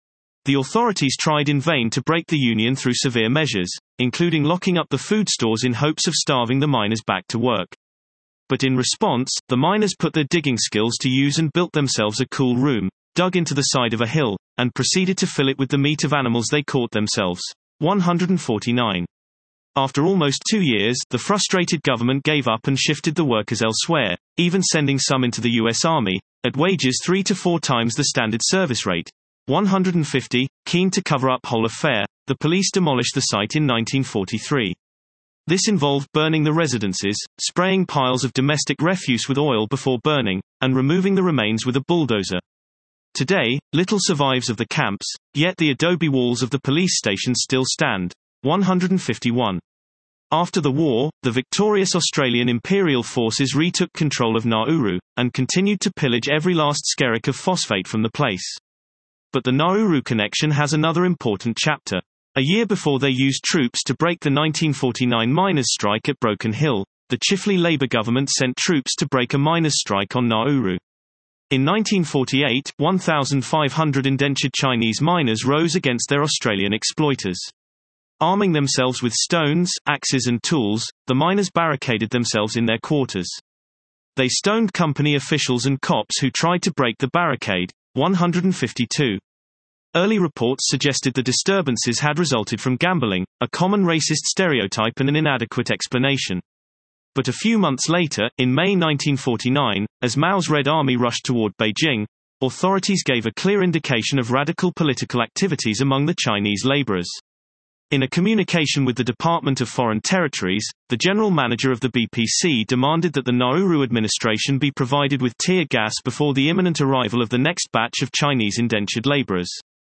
The authorities tried in vain to break the union through severe measures, including locking up the food stores in hopes of starving the miners back to work. But in response, the miners put their digging skills to use and built themselves a cool room, dug into the side of a hill, and proceeded to fill it with the meat of animals they caught themselves. one hundred forty-nine. After almost two years, the frustrated government gave up and shifted the workers elsewhere, even sending some into the U S Army, at wages three to four times the standard service rate. one hundred fifty. Keen to cover up whole affair, the police demolished the site in nineteen forty-three. This involved burning the residences, spraying piles of domestic refuse with oil before burning, and removing the remains with a bulldozer. Today, little survives of the camps, yet the adobe walls of the police station still stand. one hundred fifty-one. After the war, the victorious Australian Imperial forces retook control of Nauru, and continued to pillage every last skerrick of phosphate from the place. But the Nauru connection has another important chapter. A year before they used troops to break the nineteen forty-nine miners' strike at Broken Hill, the Chifley Labour government sent troops to break a miners' strike on Nauru. In nineteen forty-eight, one thousand five hundred indentured Chinese miners rose against their Australian exploiters. Arming themselves with stones, axes and tools, the miners barricaded themselves in their quarters. They stoned company officials and cops who tried to break the barricade. one hundred fifty-two. Early reports suggested the disturbances had resulted from gambling, a common racist stereotype and an inadequate explanation. But a few months later, in May nineteen forty-nine, as Mao's Red Army rushed toward Beijing, authorities gave a clear indication of radical political activities among the Chinese laborers. In a communication with the Department of Foreign Territories, the general manager of the B P C demanded that the Nauru administration be provided with tear gas before the imminent arrival of the next batch of Chinese indentured laborers.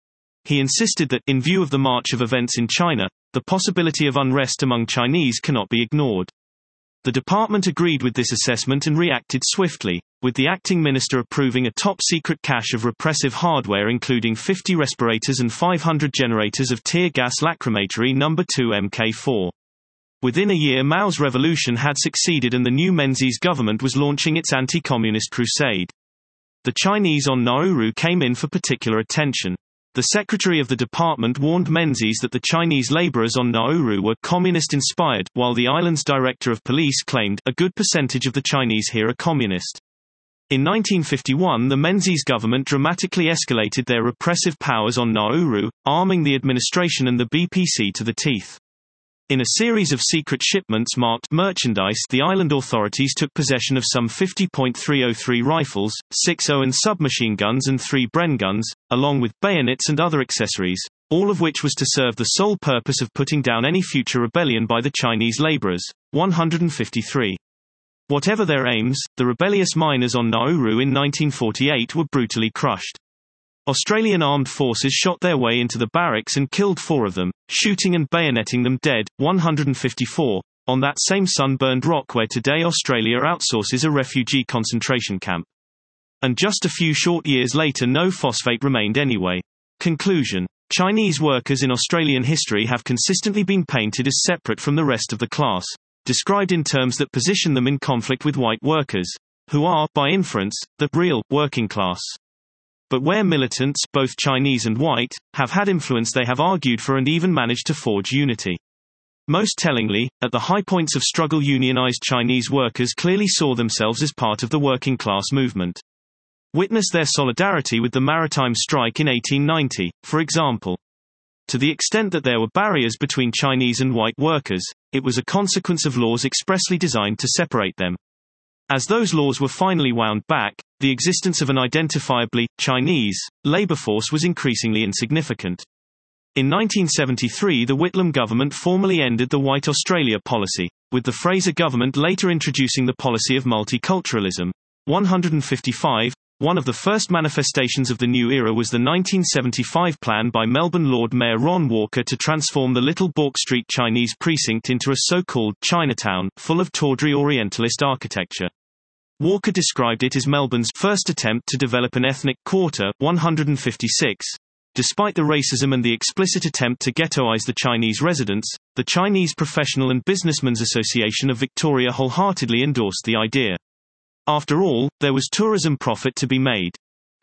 He insisted that, in view of the march of events in China, the possibility of unrest among Chinese cannot be ignored. The department agreed with this assessment and reacted swiftly, with the acting minister approving a top-secret cache of repressive hardware including fifty respirators and five hundred generators of tear gas lacrimatory number two M K four. Within a year Mao's revolution had succeeded and the new Menzies government was launching its anti-communist crusade. The Chinese on Nauru came in for particular attention. The secretary of the department warned Menzies that the Chinese laborers on Nauru were communist-inspired, while the island's director of police claimed a good percentage of the Chinese here are communist. In nineteen fifty-one, the Menzies government dramatically escalated their repressive powers on Nauru, arming the administration and the B P C to the teeth. In a series of secret shipments marked merchandise, the island authorities took possession of some fifty point three oh three rifles, six Owen submachine guns and three Bren guns, along with bayonets and other accessories, all of which was to serve the sole purpose of putting down any future rebellion by the Chinese laborers. one hundred fifty-three. Whatever their aims, the rebellious miners on Nauru in nineteen forty-eight were brutally crushed. Australian armed forces shot their way into the barracks and killed four of them, shooting and bayoneting them dead. one hundred fifty-four. On that same sunburned rock where today Australia outsources a refugee concentration camp. And just a few short years later no phosphate remained anyway. Conclusion. Chinese workers in Australian history have consistently been painted as separate from the rest of the class, described in terms that position them in conflict with white workers, who are, by inference, the real working class. But where militants, both Chinese and white, have had influence they have argued for and even managed to forge unity. Most tellingly, at the high points of struggle unionized Chinese workers clearly saw themselves as part of the working class movement. Witness their solidarity with the maritime strike in eighteen ninety, for example. To the extent that there were barriers between Chinese and white workers, it was a consequence of laws expressly designed to separate them. As those laws were finally wound back, the existence of an identifiably Chinese labor force was increasingly insignificant. In nineteen seventy-three, the Whitlam government formally ended the White Australia policy, with the Fraser government later introducing the policy of multiculturalism. one hundred fifty-five. One of the first manifestations of the new era was the nineteen seventy-five plan by Melbourne Lord Mayor Ron Walker to transform the Little Bourke Street Chinese precinct into a so-called Chinatown, full of tawdry Orientalist architecture. Walker described it as Melbourne's first attempt to develop an ethnic quarter. one hundred fifty-six. Despite the racism and the explicit attempt to ghettoize the Chinese residents, the Chinese Professional and Businessmen's Association of Victoria wholeheartedly endorsed the idea. After all, there was tourism profit to be made.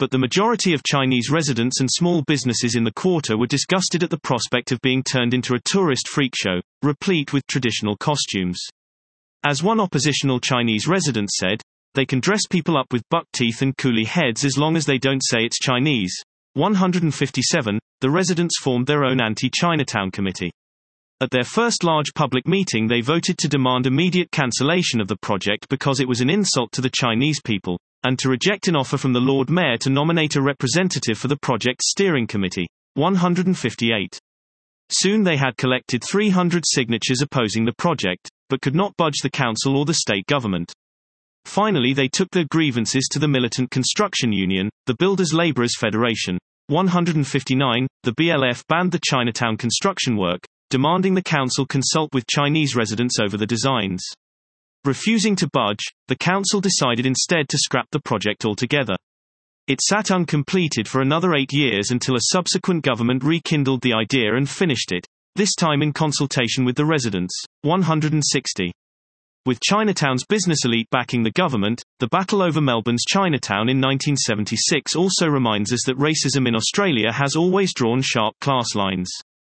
but the majority of Chinese residents and small businesses in the quarter were disgusted at the prospect of being turned into a tourist freak show, replete with traditional costumes. As one oppositional Chinese resident said, "They can dress people up with buck teeth and coolie heads as long as they don't say it's Chinese." one hundred fifty-seven, the residents formed their own anti-Chinatown committee. At their first large public meeting they voted to demand immediate cancellation of the project because it was an insult to the Chinese people, and to reject an offer from the Lord Mayor to nominate a representative for the project's steering committee. one hundred fifty-eight. Soon they had collected three hundred signatures opposing the project, but could not budge the council or the state government. Finally they took their grievances to the militant construction union, the Builders Labourers Federation. one hundred fifty-nine, the B L F banned the Chinatown construction work, demanding the council consult with Chinese residents over the designs. Refusing to budge, the council decided instead to scrap the project altogether. It sat uncompleted for another eight years until a subsequent government rekindled the idea and finished it, this time in consultation with the residents. one hundred sixty. With Chinatown's business elite backing the government, the battle over Melbourne's Chinatown in nineteen seventy-six also reminds us that racism in Australia has always drawn sharp class lines.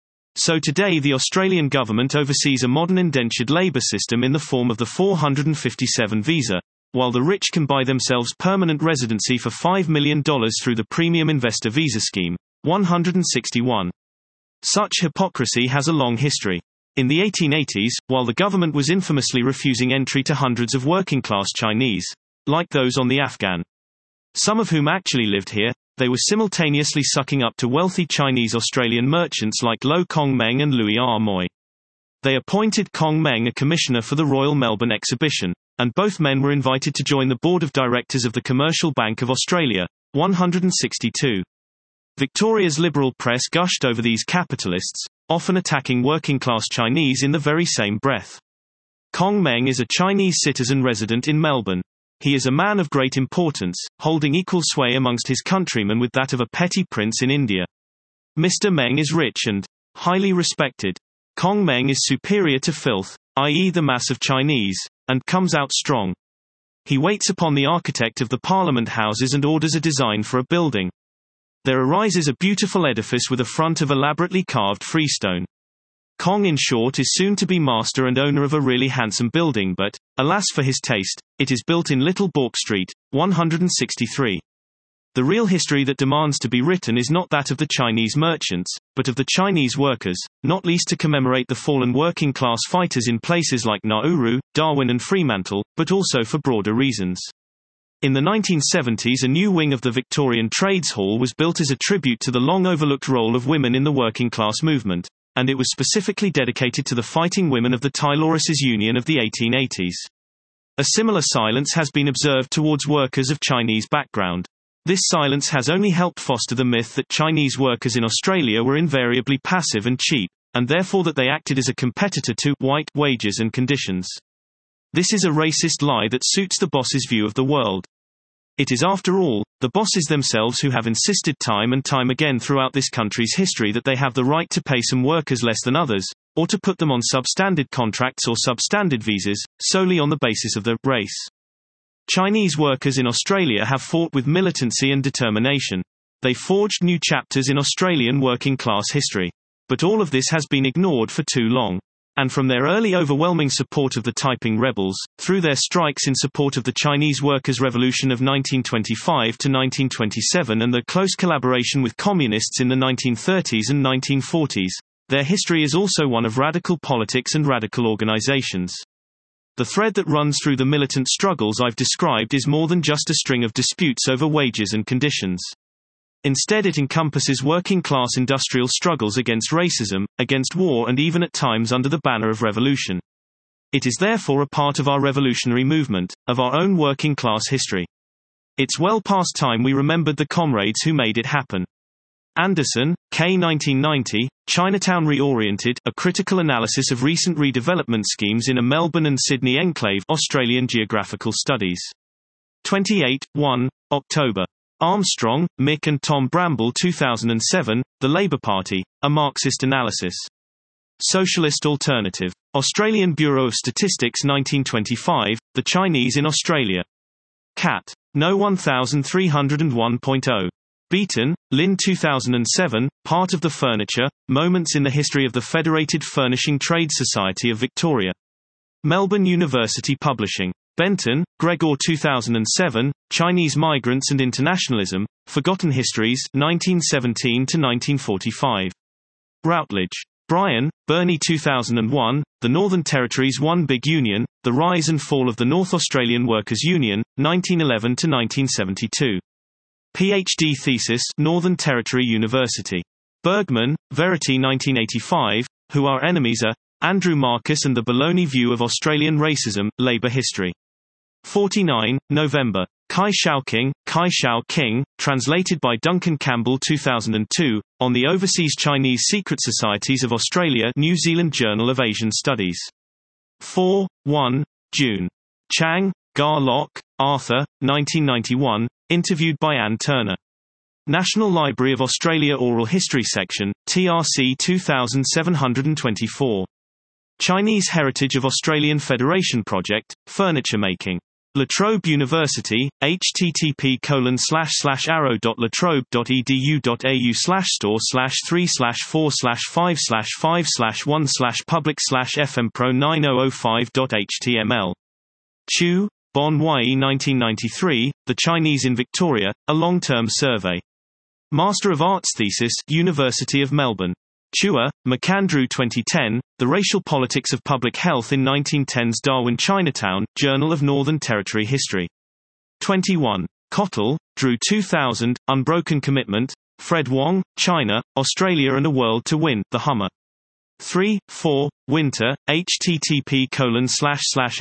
So today the Australian government oversees a modern indentured labour system in the form of the four hundred fifty-seven visa, while the rich can buy themselves permanent residency for five million dollars through the Premium Investor Visa Scheme. one hundred sixty-one. Such hypocrisy has a long history. In the eighteen eighties, while the government was infamously refusing entry to hundreds of working-class Chinese, like those on the Afghan, some of whom actually lived here, they were simultaneously sucking up to wealthy Chinese Australian merchants like Lo Kong Meng and Louis R. Moy. They appointed Kong Meng a commissioner for the Royal Melbourne Exhibition, and both men were invited to join the board of directors of the Commercial Bank of Australia. one hundred sixty-two. Victoria's liberal press gushed over these capitalists, often attacking working-class Chinese in the very same breath. Kong Meng is a Chinese citizen resident in Melbourne. He is a man of great importance, holding equal sway amongst his countrymen with that of a petty prince in India. Mister Meng is rich and highly respected. Kong Meng is superior to filth, that is the mass of Chinese, and comes out strong. He waits upon the architect of the Parliament Houses and orders a design for a building. There arises a beautiful edifice with a front of elaborately carved freestone. Kong, in short, is soon to be master and owner of a really handsome building, but, alas for his taste, it is built in Little Bourke Street. one hundred sixty-three. The real history that demands to be written is not that of the Chinese merchants, but of the Chinese workers, not least to commemorate the fallen working-class fighters in places like Nauru, Darwin and Fremantle, but also for broader reasons. In the nineteen seventies, a new wing of the Victorian Trades Hall was built as a tribute to the long-overlooked role of women in the working-class movement, and it was specifically dedicated to the fighting women of the Tylorists' Union of the eighteen eighties. A similar silence has been observed towards workers of Chinese background. This silence has only helped foster the myth that Chinese workers in Australia were invariably passive and cheap, and therefore that they acted as a competitor to white wages and conditions. This is a racist lie that suits the boss's view of the world. It is, after all, the bosses themselves who have insisted time and time again throughout this country's history that they have the right to pay some workers less than others, or to put them on substandard contracts or substandard visas, solely on the basis of their race. Chinese workers in Australia have fought with militancy and determination. They forged new chapters in Australian working-class history. But all of this has been ignored for too long. And from their early overwhelming support of the Taiping rebels, through their strikes in support of the Chinese Workers' Revolution of nineteen twenty-five to nineteen twenty-seven and their close collaboration with communists in the nineteen thirties and nineteen forties, their history is also one of radical politics and radical organizations. The thread that runs through the militant struggles I've described is more than just a string of disputes over wages and conditions. Instead, it encompasses working-class industrial struggles against racism, against war, and even at times under the banner of revolution. It is therefore a part of our revolutionary movement, of our own working-class history. It's well past time we remembered the comrades who made it happen. Anderson, K. nineteen ninety, Chinatown Reoriented, a critical analysis of recent redevelopment schemes in a Melbourne and Sydney enclave, Australian Geographical Studies. twenty-eight, one, October. Armstrong, Mick and Tom Bramble two thousand seven, The Labour Party, A Marxist Analysis. Socialist Alternative. Australian Bureau of Statistics nineteen twenty-five, The Chinese in Australia. Cat. No thirteen oh one point oh. Beaton, Lynn two thousand seven, part of the Furniture, Moments in the History of the Federated Furnishing Trades Society of Victoria. Melbourne University Publishing. Benton, Gregor two thousand seven, Chinese Migrants and Internationalism, Forgotten Histories nineteen seventeen to nineteen forty-five. Routledge. Bryan, Bernie two thousand one, The Northern Territories One Big Union, The Rise and Fall of the North Australian Workers' Union, nineteen eleven to nineteen seventy-two. PhD thesis, Northern Territory University. Bergman, Verity nineteen eighty-five, Who Our Enemies Are, Andrew Marcus and the Baloney View of Australian Racism, Labour History. forty-nine, November. Kai Shao-King, Kai Shao-King, translated by Duncan Campbell two thousand two, on the Overseas Chinese Secret Societies of Australia, New Zealand Journal of Asian Studies. four, one, June. Chang, Gar Lock, Arthur, nineteen ninety-one, interviewed by Ann Turner. National Library of Australia Oral History Section, T R C two thousand seven hundred twenty-four. Chinese Heritage of Australian Federation Project, Furniture Making. La Trobe University, http colon slash slash arrow dot latrobe dot edu.au slash store slash three slash four slash five slash five slash one slash public slash fmpro nine thousand five dot html. Chu, Bon Ye nineteen ninety-three, The Chinese in Victoria, a long-term survey. Master of Arts thesis, University of Melbourne. Chua, McAndrew twenty ten, The Racial Politics of Public Health in nineteen ten's Darwin Chinatown, Journal of Northern Territory History. twenty-one. Cottle, Drew two thousand, Unbroken Commitment, Fred Wong, China, Australia and a World to Win, The Hummer. three, four, Winter, http colon slash slash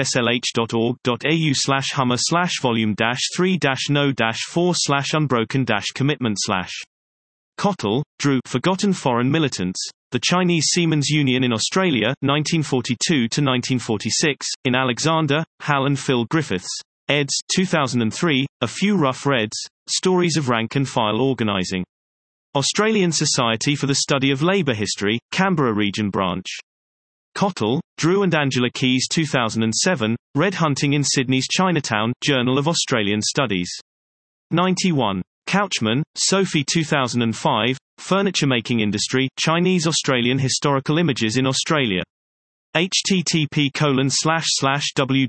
asslh.org.au slash hummer slash volume dash three dash no dash four slash unbroken dash commitment slash. Cottle, Drew, Forgotten Foreign Militants, The Chinese Seamen's Union in Australia, nineteen forty-two to nineteen forty-six, in Alexander, Hal and Phil Griffiths, eds. two thousand three, A Few Rough Reds, Stories of Rank and File Organising. Australian Society for the Study of Labour History, Canberra Region Branch. Cottle, Drew and Angela Keys two thousand seven, Red Hunting in Sydney's Chinatown, Journal of Australian Studies. ninety-one. Couchman, Sophie two thousand five, Furniture Making Industry, Chinese Australian Historical Images in Australia. http colon slash slash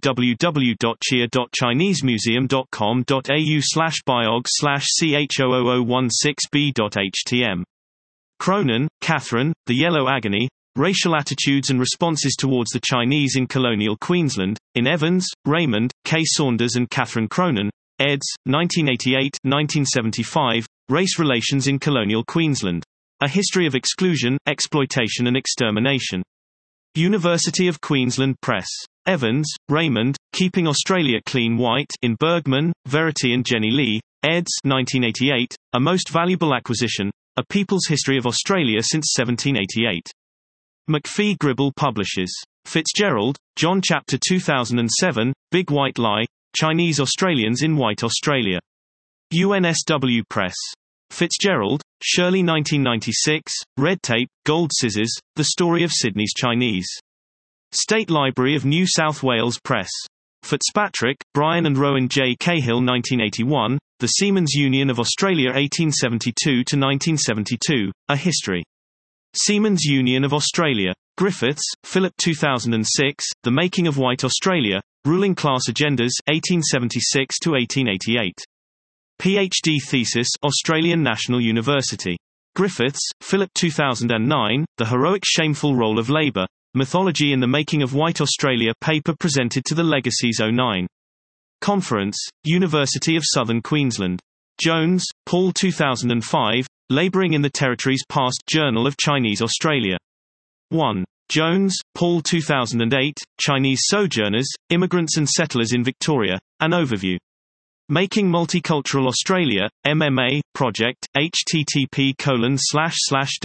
www.chia.chinesemuseum.com.au slash biog slash c h zero zero zero one six b dot h t m. Cronin, Catherine, The Yellow Agony, Racial Attitudes and Responses Towards the Chinese in Colonial Queensland, in Evans, Raymond, K. Saunders and Catherine Cronin, eds. nineteen eighty-eight to nineteen seventy-five, Race Relations in Colonial Queensland. A History of Exclusion, Exploitation and Extermination. University of Queensland Press. Evans, Raymond, Keeping Australia Clean White, in Bergman, Verity and Jenny Lee, eds. nineteen eighty-eight, A Most Valuable Acquisition, A People's History of Australia Since seventeen eighty-eight. McPhee Gribble Publishers. Fitzgerald, John Chapter two thousand seven, Big White Lie, Chinese Australians in White Australia. U N S W Press. Fitzgerald, Shirley nineteen ninety-six, Red Tape, Gold Scissors, The Story of Sydney's Chinese. State Library of New South Wales Press. Fitzpatrick, Brian and Rowan J. Cahill nineteen eighty-one, The Seamen's Union of Australia eighteen seventy-two to nineteen seventy-two, A History. Seamen's Union of Australia. Griffiths, Philip two thousand six, The Making of White Australia, Ruling Class Agendas eighteen seventy-six to eighteen eighty-eight. PhD thesis, Australian National University. Griffiths, Philip two thousand nine, The Heroic Shameful Role of Labour, Mythology in the Making of White Australia paper presented to the Legacies oh nine. Conference, University of Southern Queensland. Jones, Paul two thousand five, Labouring in the Territories Past, Journal of Chinese Australia. one. Jones, Paul two thousand eight, Chinese Sojourners, Immigrants and Settlers in Victoria, An Overview. Making Multicultural Australia, M M A, Project, http colon slash slash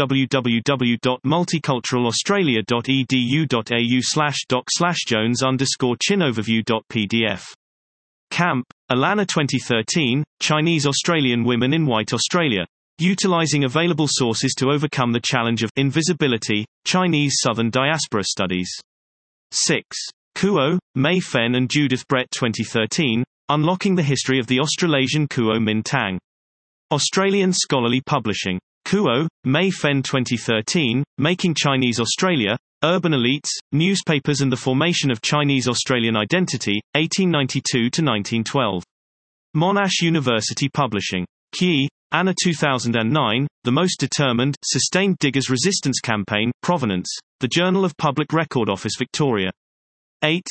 www.multiculturalaustralia.edu.au slash doc slash jones underscore chin overview.pdf. Camp, Alana twenty thirteen, Chinese Australian Women in White Australia. Utilizing available sources to overcome the challenge of invisibility, Chinese Southern Diaspora Studies. six. Kuo, Mei Fen and Judith Brett twenty thirteen, Unlocking the History of the Australasian Kuo Min Tang. Australian Scholarly Publishing. Kuo, May Fen twenty thirteen, Making Chinese Australia, Urban Elites, Newspapers and the Formation of Chinese Australian Identity, eighteen ninety-two to nineteen twelve. Monash University Publishing. Kyi, Anna two thousand nine, The Most Determined, Sustained Diggers Resistance Campaign, Provenance, The Journal of Public Record Office Victoria. eight.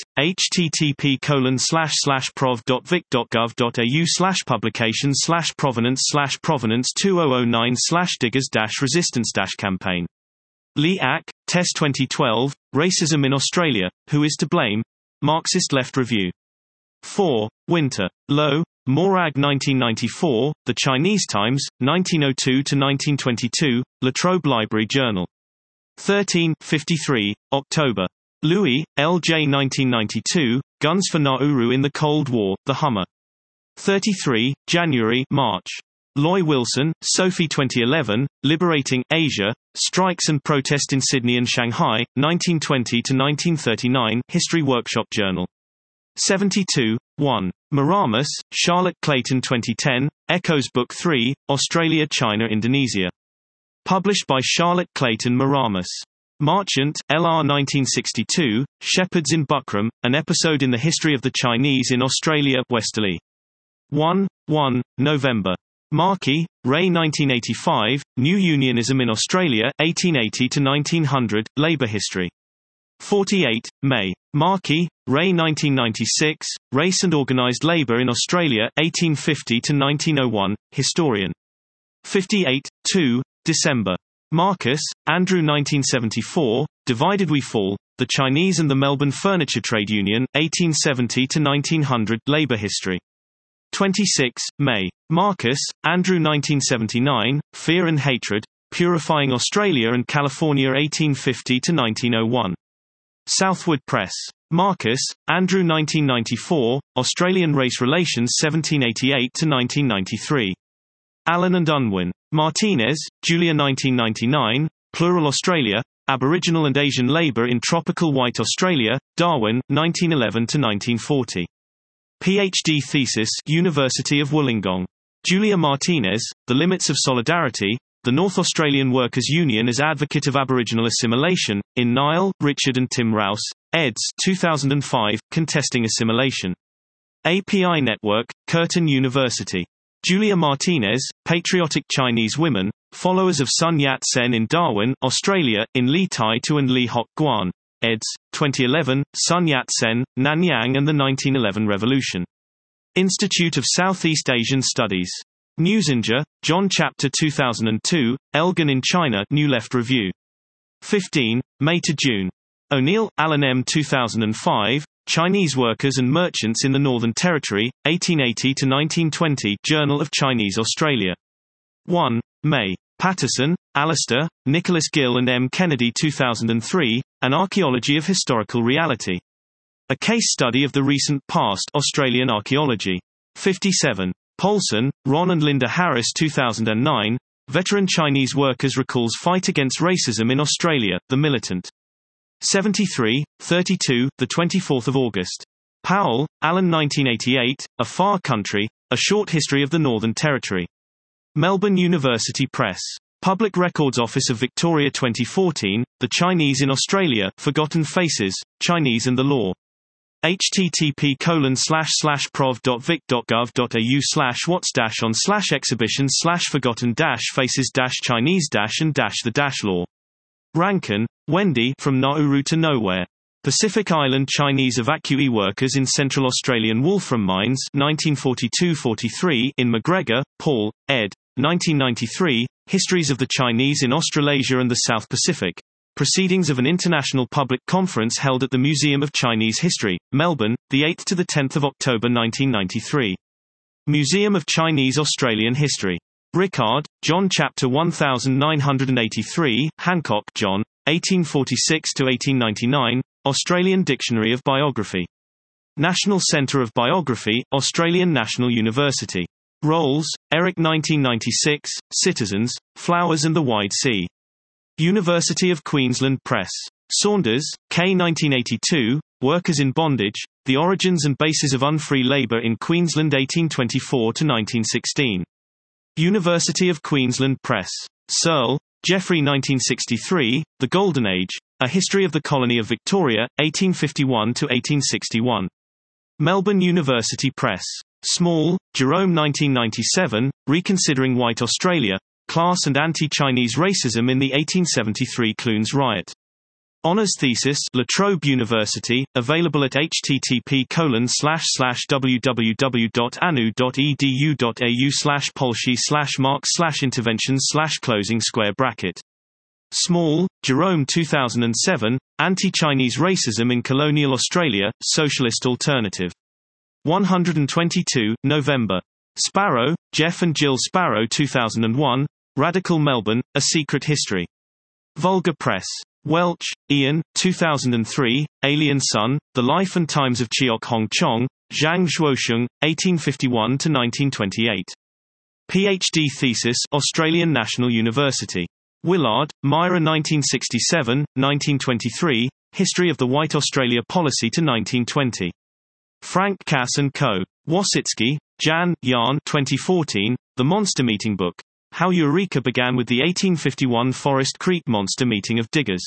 http colon slash slash prov dot vic dot gov dot au slash publications slash provenance slash provenance two thousand nine slash diggers dash resistance dash campaign. Lee Ack, Test twenty twelve, Racism in Australia, Who is to Blame? Marxist Left Review. four. Winter. Low, Morag nineteen ninety-four, The Chinese Times, nineteen oh two to nineteen twenty-two, La Trobe Library Journal. thirteen fifty-three, October. Louis, L J nineteen ninety-two, Guns for Nauru in the Cold War, The Hummer. thirty-three, January March. Loy Wilson, Sophie twenty eleven, Liberating Asia, Strikes and Protest in Sydney and Shanghai, nineteen twenty to nineteen thirty-nine, History Workshop Journal. seventy-two, one. Maramis, Charlotte Clayton twenty ten, Echoes Book three, Australia China Indonesia. Published by Charlotte Clayton Maramis. Marchant, L R nineteen sixty-two, Shepherds in Buckram, An Episode in the History of the Chinese in Australia, Westerly. one, one, November. Markey, Ray nineteen eighty-five, New Unionism in Australia, eighteen eighty to nineteen hundred, Labour History. forty-eight, May. Markey, Ray nineteen ninety-six, Race and Organised Labour in Australia, eighteen fifty to nineteen oh one, Historian. fifty-eight, two, December. Marcus, Andrew nineteen seventy-four, Divided We Fall, The Chinese and the Melbourne Furniture Trade Union, eighteen seventy to nineteen hundred, Labour History. twenty-six, May. Marcus, Andrew nineteen seventy-nine, Fear and Hatred, Purifying Australia and California eighteen fifty to nineteen oh one. Southwood Press. Marcus, Andrew nineteen ninety-four, Australian Race Relations seventeen eighty-eight to nineteen ninety-three. Allen and Unwin. Martinez, Julia nineteen ninety-nine, Plural Australia, Aboriginal and Asian Labour in Tropical White Australia, Darwin, nineteen eleven to nineteen forty. PhD thesis, University of Wollongong. Julia Martinez, The Limits of Solidarity, The North Australian Workers' Union as Advocate of Aboriginal Assimilation, in Niall, Richard and Tim Rouse, eds. two thousand five, Contesting Assimilation. A P I Network, Curtin University. Julia Martinez, Patriotic Chinese Women, Followers of Sun Yat-sen in Darwin, Australia, in Li Tai-tu and Li Hock Guan, eds. twenty eleven, Sun Yat-sen, Nanyang and the nineteen eleven Revolution. Institute of Southeast Asian Studies. Newsinger, John Chapter two thousand two, Elgin in China, New Left Review. fifteen, May to June. O'Neill, Alan M. two thousand five, Chinese Workers and Merchants in the Northern Territory, eighteen eighty to nineteen twenty, Journal of Chinese Australia. one, May. Patterson, Alistair, Nicholas Gill and M. Kennedy two thousand three, An Archaeology of Historical Reality. A Case Study of the Recent Past Australian Archaeology. fifty-seven. Paulson, Ron and Linda Harris two thousand nine, Veteran Chinese Workers Recalls Fight Against Racism in Australia, The Militant. seventy-three, thirty-two, the twenty-fourth of August. Powell, Alan nineteen eighty-eight, A Far Country, A Short History of the Northern Territory. Melbourne University Press. Public Records Office of Victoria twenty fourteen, The Chinese in Australia, Forgotten Faces, Chinese and the Law. http colon slash slash prov dot vic dot gov dot au slash whats dash on slash exhibitions slash forgotten dash faces dash Chinese dash and dash the dash law. Rankin, Wendy, From Nauru to Nowhere. Pacific Island Chinese Evacuee Workers in Central Australian Wolfram Mines nineteen forty-two to forty-three in McGregor, Paul, ed. nineteen ninety-three, Histories of the Chinese in Australasia and the South Pacific. Proceedings of an international public conference held at the Museum of Chinese History, Melbourne, the eighth to the tenth of October nineteen ninety-three. Museum of Chinese Australian History. Rickard, John Chapter nineteen eighty-three, Hancock, John, eighteen forty-six to eighteen ninety-nine, Australian Dictionary of Biography. National Centre of Biography, Australian National University. Rolls, Eric nineteen ninety-six, Citizens, Flowers and the Wide Sea. University of Queensland Press. Saunders, K. nineteen eighty-two, Workers in Bondage, The Origins and Bases of Unfree Labour in Queensland eighteen twenty-four to nineteen sixteen. University of Queensland Press. Searle, Geoffrey nineteen sixty-three, The Golden Age, A History of the Colony of Victoria, eighteen fifty-one to eighteen sixty-one. Melbourne University Press. Small, Jerome nineteen ninety-seven, Reconsidering White Australia, Class and Anti-Chinese Racism in the eighteen seventy-three Clunes Riot. Honours Thesis, La Trobe University, available at http colon slash slash www.anu.edu.au slash polshi slash mark slash interventions slash closing square bracket. Small, Jerome two thousand seven, Anti-Chinese Racism in Colonial Australia, Socialist Alternative. one hundred twenty-two, November. Sparrow, Jeff and Jill Sparrow two thousand one, Radical Melbourne, A Secret History. Vulgar Press. Welch, Ian, two thousand three, Alien Sun, The Life and Times of Cheok Hong Chong, Zhang Zhuosheng, eighteen fifty-one to nineteen twenty-eight. PhD thesis, Australian National University. Willard, Myra nineteen sixty-seven, nineteen twenty-three, History of the White Australia Policy to nineteen twenty. Frank Cass and Co. Wasitsky, Jan, Jan twenty fourteen, The Monster Meeting Book. How Eureka Began with the eighteen fifty-one Forest Creek Monster Meeting of Diggers.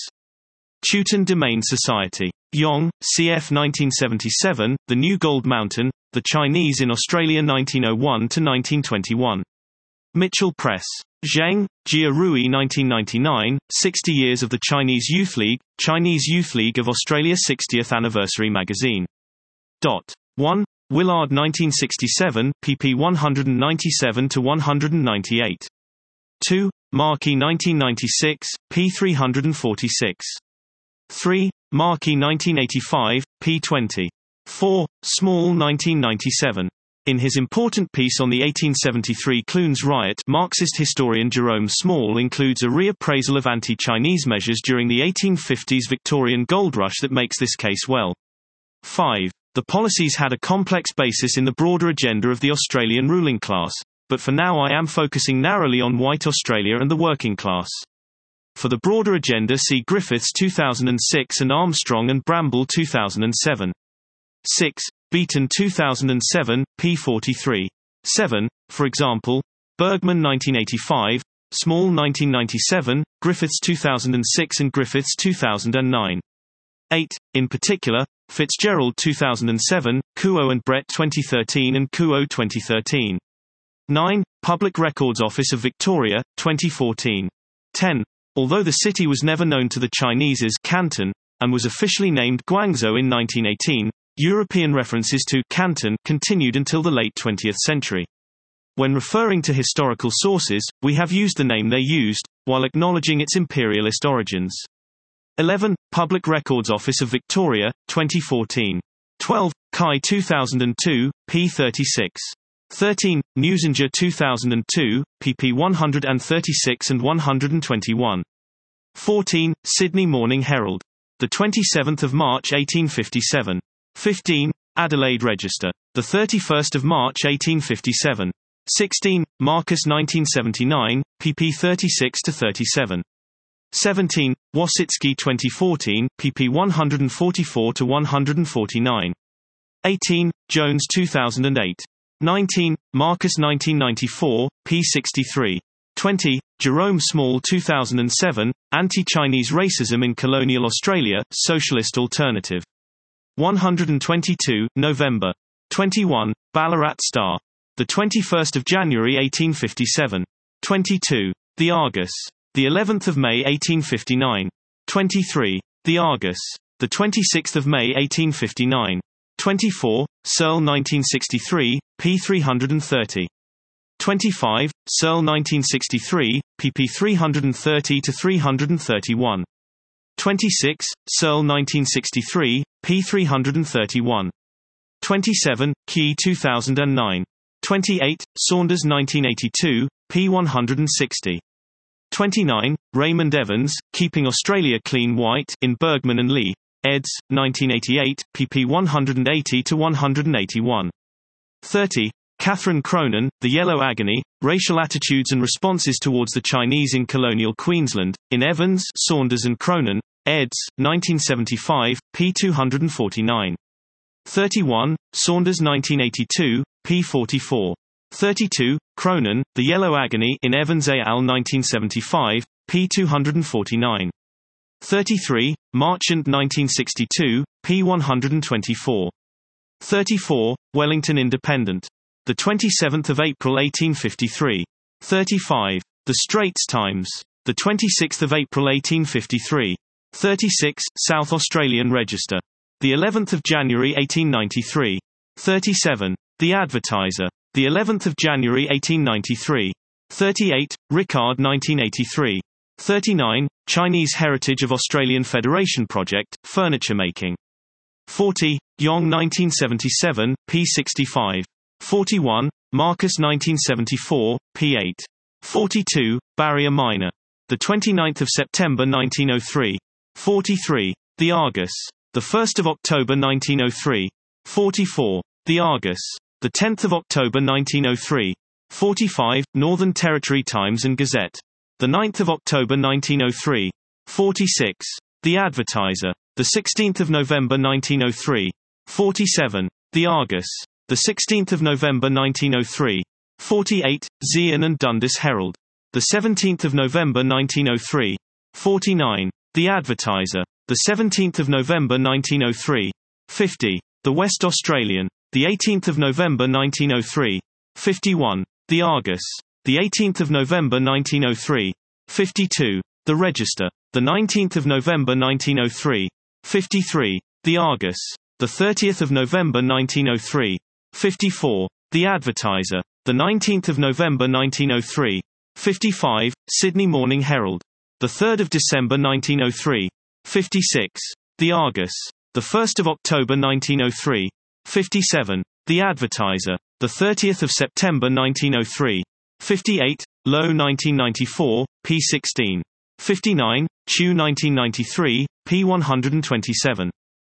Teuton Domain Society. Yong, C F nineteen seventy-seven, The New Gold Mountain, The Chinese in Australia nineteen oh one to nineteen twenty-one. Mitchell Press. Zheng, Jia Rui nineteen ninety-nine, sixty Years of the Chinese Youth League, Chinese Youth League of Australia sixtieth Anniversary Magazine. Dot. one. Willard nineteen sixty-seven, pp one ninety-seven to one ninety-eight. two. Markey nineteen ninety-six, p three forty-six. three. Markey nineteen eighty-five, p twenty. four. Small nineteen ninety-seven. In his important piece on the eighteen seventy-three Clunes Riot, Marxist historian Jerome Small includes a reappraisal of anti-Chinese measures during the eighteen fifties Victorian gold rush that makes this case well. five. The policies had a complex basis in the broader agenda of the Australian ruling class, but for now I am focusing narrowly on white Australia and the working class. For the broader agenda see Griffiths two thousand six and Armstrong and Bramble two thousand seven. six. Beaton two thousand seven, p forty-three. seven. For example, Bergman nineteen eighty-five, Small nineteen ninety-seven, Griffiths two thousand six and Griffiths two thousand nine. eight. In particular, Fitzgerald two thousand seven, Kuo and Brett twenty thirteen and Kuo twenty thirteen. nine. Public Records Office of Victoria, twenty fourteen. ten. Although the city was never known to the Chinese as Canton, and was officially named Guangzhou in nineteen eighteen, European references to Canton continued until the late twentieth century. When referring to historical sources, we have used the name they used, while acknowledging its imperialist origins. eleven. Public Records Office of Victoria, twenty fourteen. twelve. Kai two thousand two, p thirty-six. thirteen. Newsinger two thousand two, pp one thirty-six and one twenty-one. fourteen. Sydney Morning Herald. The twenty-seventh of March eighteen fifty-seven. fifteen. Adelaide Register. The thirty-first of March eighteen fifty-seven. sixteen. Marcus nineteen seventy-nine, pp thirty-six to thirty-seven. seventeen. Wasitsky twenty fourteen, pp one forty-four to one forty-nine. eighteen. Jones two thousand eight. nineteen. Marcus nineteen ninety-four, p sixty-three. twenty. Jerome Small two thousand seven, Anti-Chinese Racism in Colonial Australia, Socialist Alternative. one hundred twenty-two, November. twenty-one. Ballarat Star. The twenty-first of January eighteen fifty-seven. twenty-two. The Argus. The eleventh of May eighteen fifty-nine. twenty-three. The Argus. The twenty-sixth of May eighteen fifty-nine. twenty-four. Searle nineteen sixty-three, p three thirty. twenty-five. Searle nineteen sixty-three, pp three thirty to three thirty-one. twenty-six. Searle nineteen sixty-three, p three thirty-one. twenty-seven. Key two thousand nine. twenty-eight. Saunders nineteen eighty-two, p one sixty. twenty-nine. Raymond Evans, Keeping Australia Clean White, in Bergman and Lee, eds. nineteen eighty-eight, pp one eighty to one eighty-one. thirty. Catherine Cronin, The Yellow Agony, Racial Attitudes and Responses Towards the Chinese in Colonial Queensland, in Evans, Saunders and Cronin, eds. nineteen seventy-five, p two forty-nine. thirty-one, Saunders nineteen eighty-two, p forty-four. thirty-two, Cronin, The Yellow Agony in Evans et al. nineteen seventy-five, p two forty-nine. thirty-three, Marchant nineteen sixty-two, p one twenty-four. thirty-four, Wellington Independent. The twenty-seventh of April eighteen fifty-three. thirty-five, The Straits Times. The twenty-sixth of April eighteen fifty-three. thirty-six, South Australian Register. The eleventh of January eighteen ninety-three. thirty-seven, The Advertiser. The eleventh of January eighteen ninety-three. thirty-eight, Rickard nineteen eighty-three. thirty-nine, Chinese Heritage of Australian Federation Project, Furniture Making. forty, Yong nineteen seventy-seven, p sixty-five. forty-one, Marcus nineteen seventy-four, p eight. forty-two, Barrier Minor. The twenty-ninth of September nineteen oh three. forty-three, The Argus. The first of October nineteen oh three. forty-four, The Argus. The tenth of October nineteen oh three. forty-five, Northern Territory Times and Gazette. The ninth of October nineteen oh three. forty-six, The Advertiser. The sixteenth of November nineteen oh three. forty-seven, The Argus. The sixteenth of November nineteen oh three. forty-eight, Zeehan and Dundas Herald. The seventeenth of November nineteen oh three. forty-nine, The Advertiser. The seventeenth of November nineteen oh three. fifty, The West Australian. The eighteenth of November nineteen oh three. fifty-one, The Argus. The eighteenth of November nineteen oh three. fifty-two, The Register. The nineteenth of November nineteen oh three. fifty-three, The Argus. The thirtieth of November nineteen oh three. fifty-four, The Advertiser. The nineteenth of November nineteen oh three. fifty-five, Sydney Morning Herald. The third of December nineteen oh three. fifty-six, The Argus. The first of October nineteen oh three. fifty-seven, The Advertiser. The thirtieth of September nineteen oh three. fifty-eight, Lowe nineteen ninety-four, p sixteen. fifty-nine, Chew nineteen ninety-three, p one twenty-seven.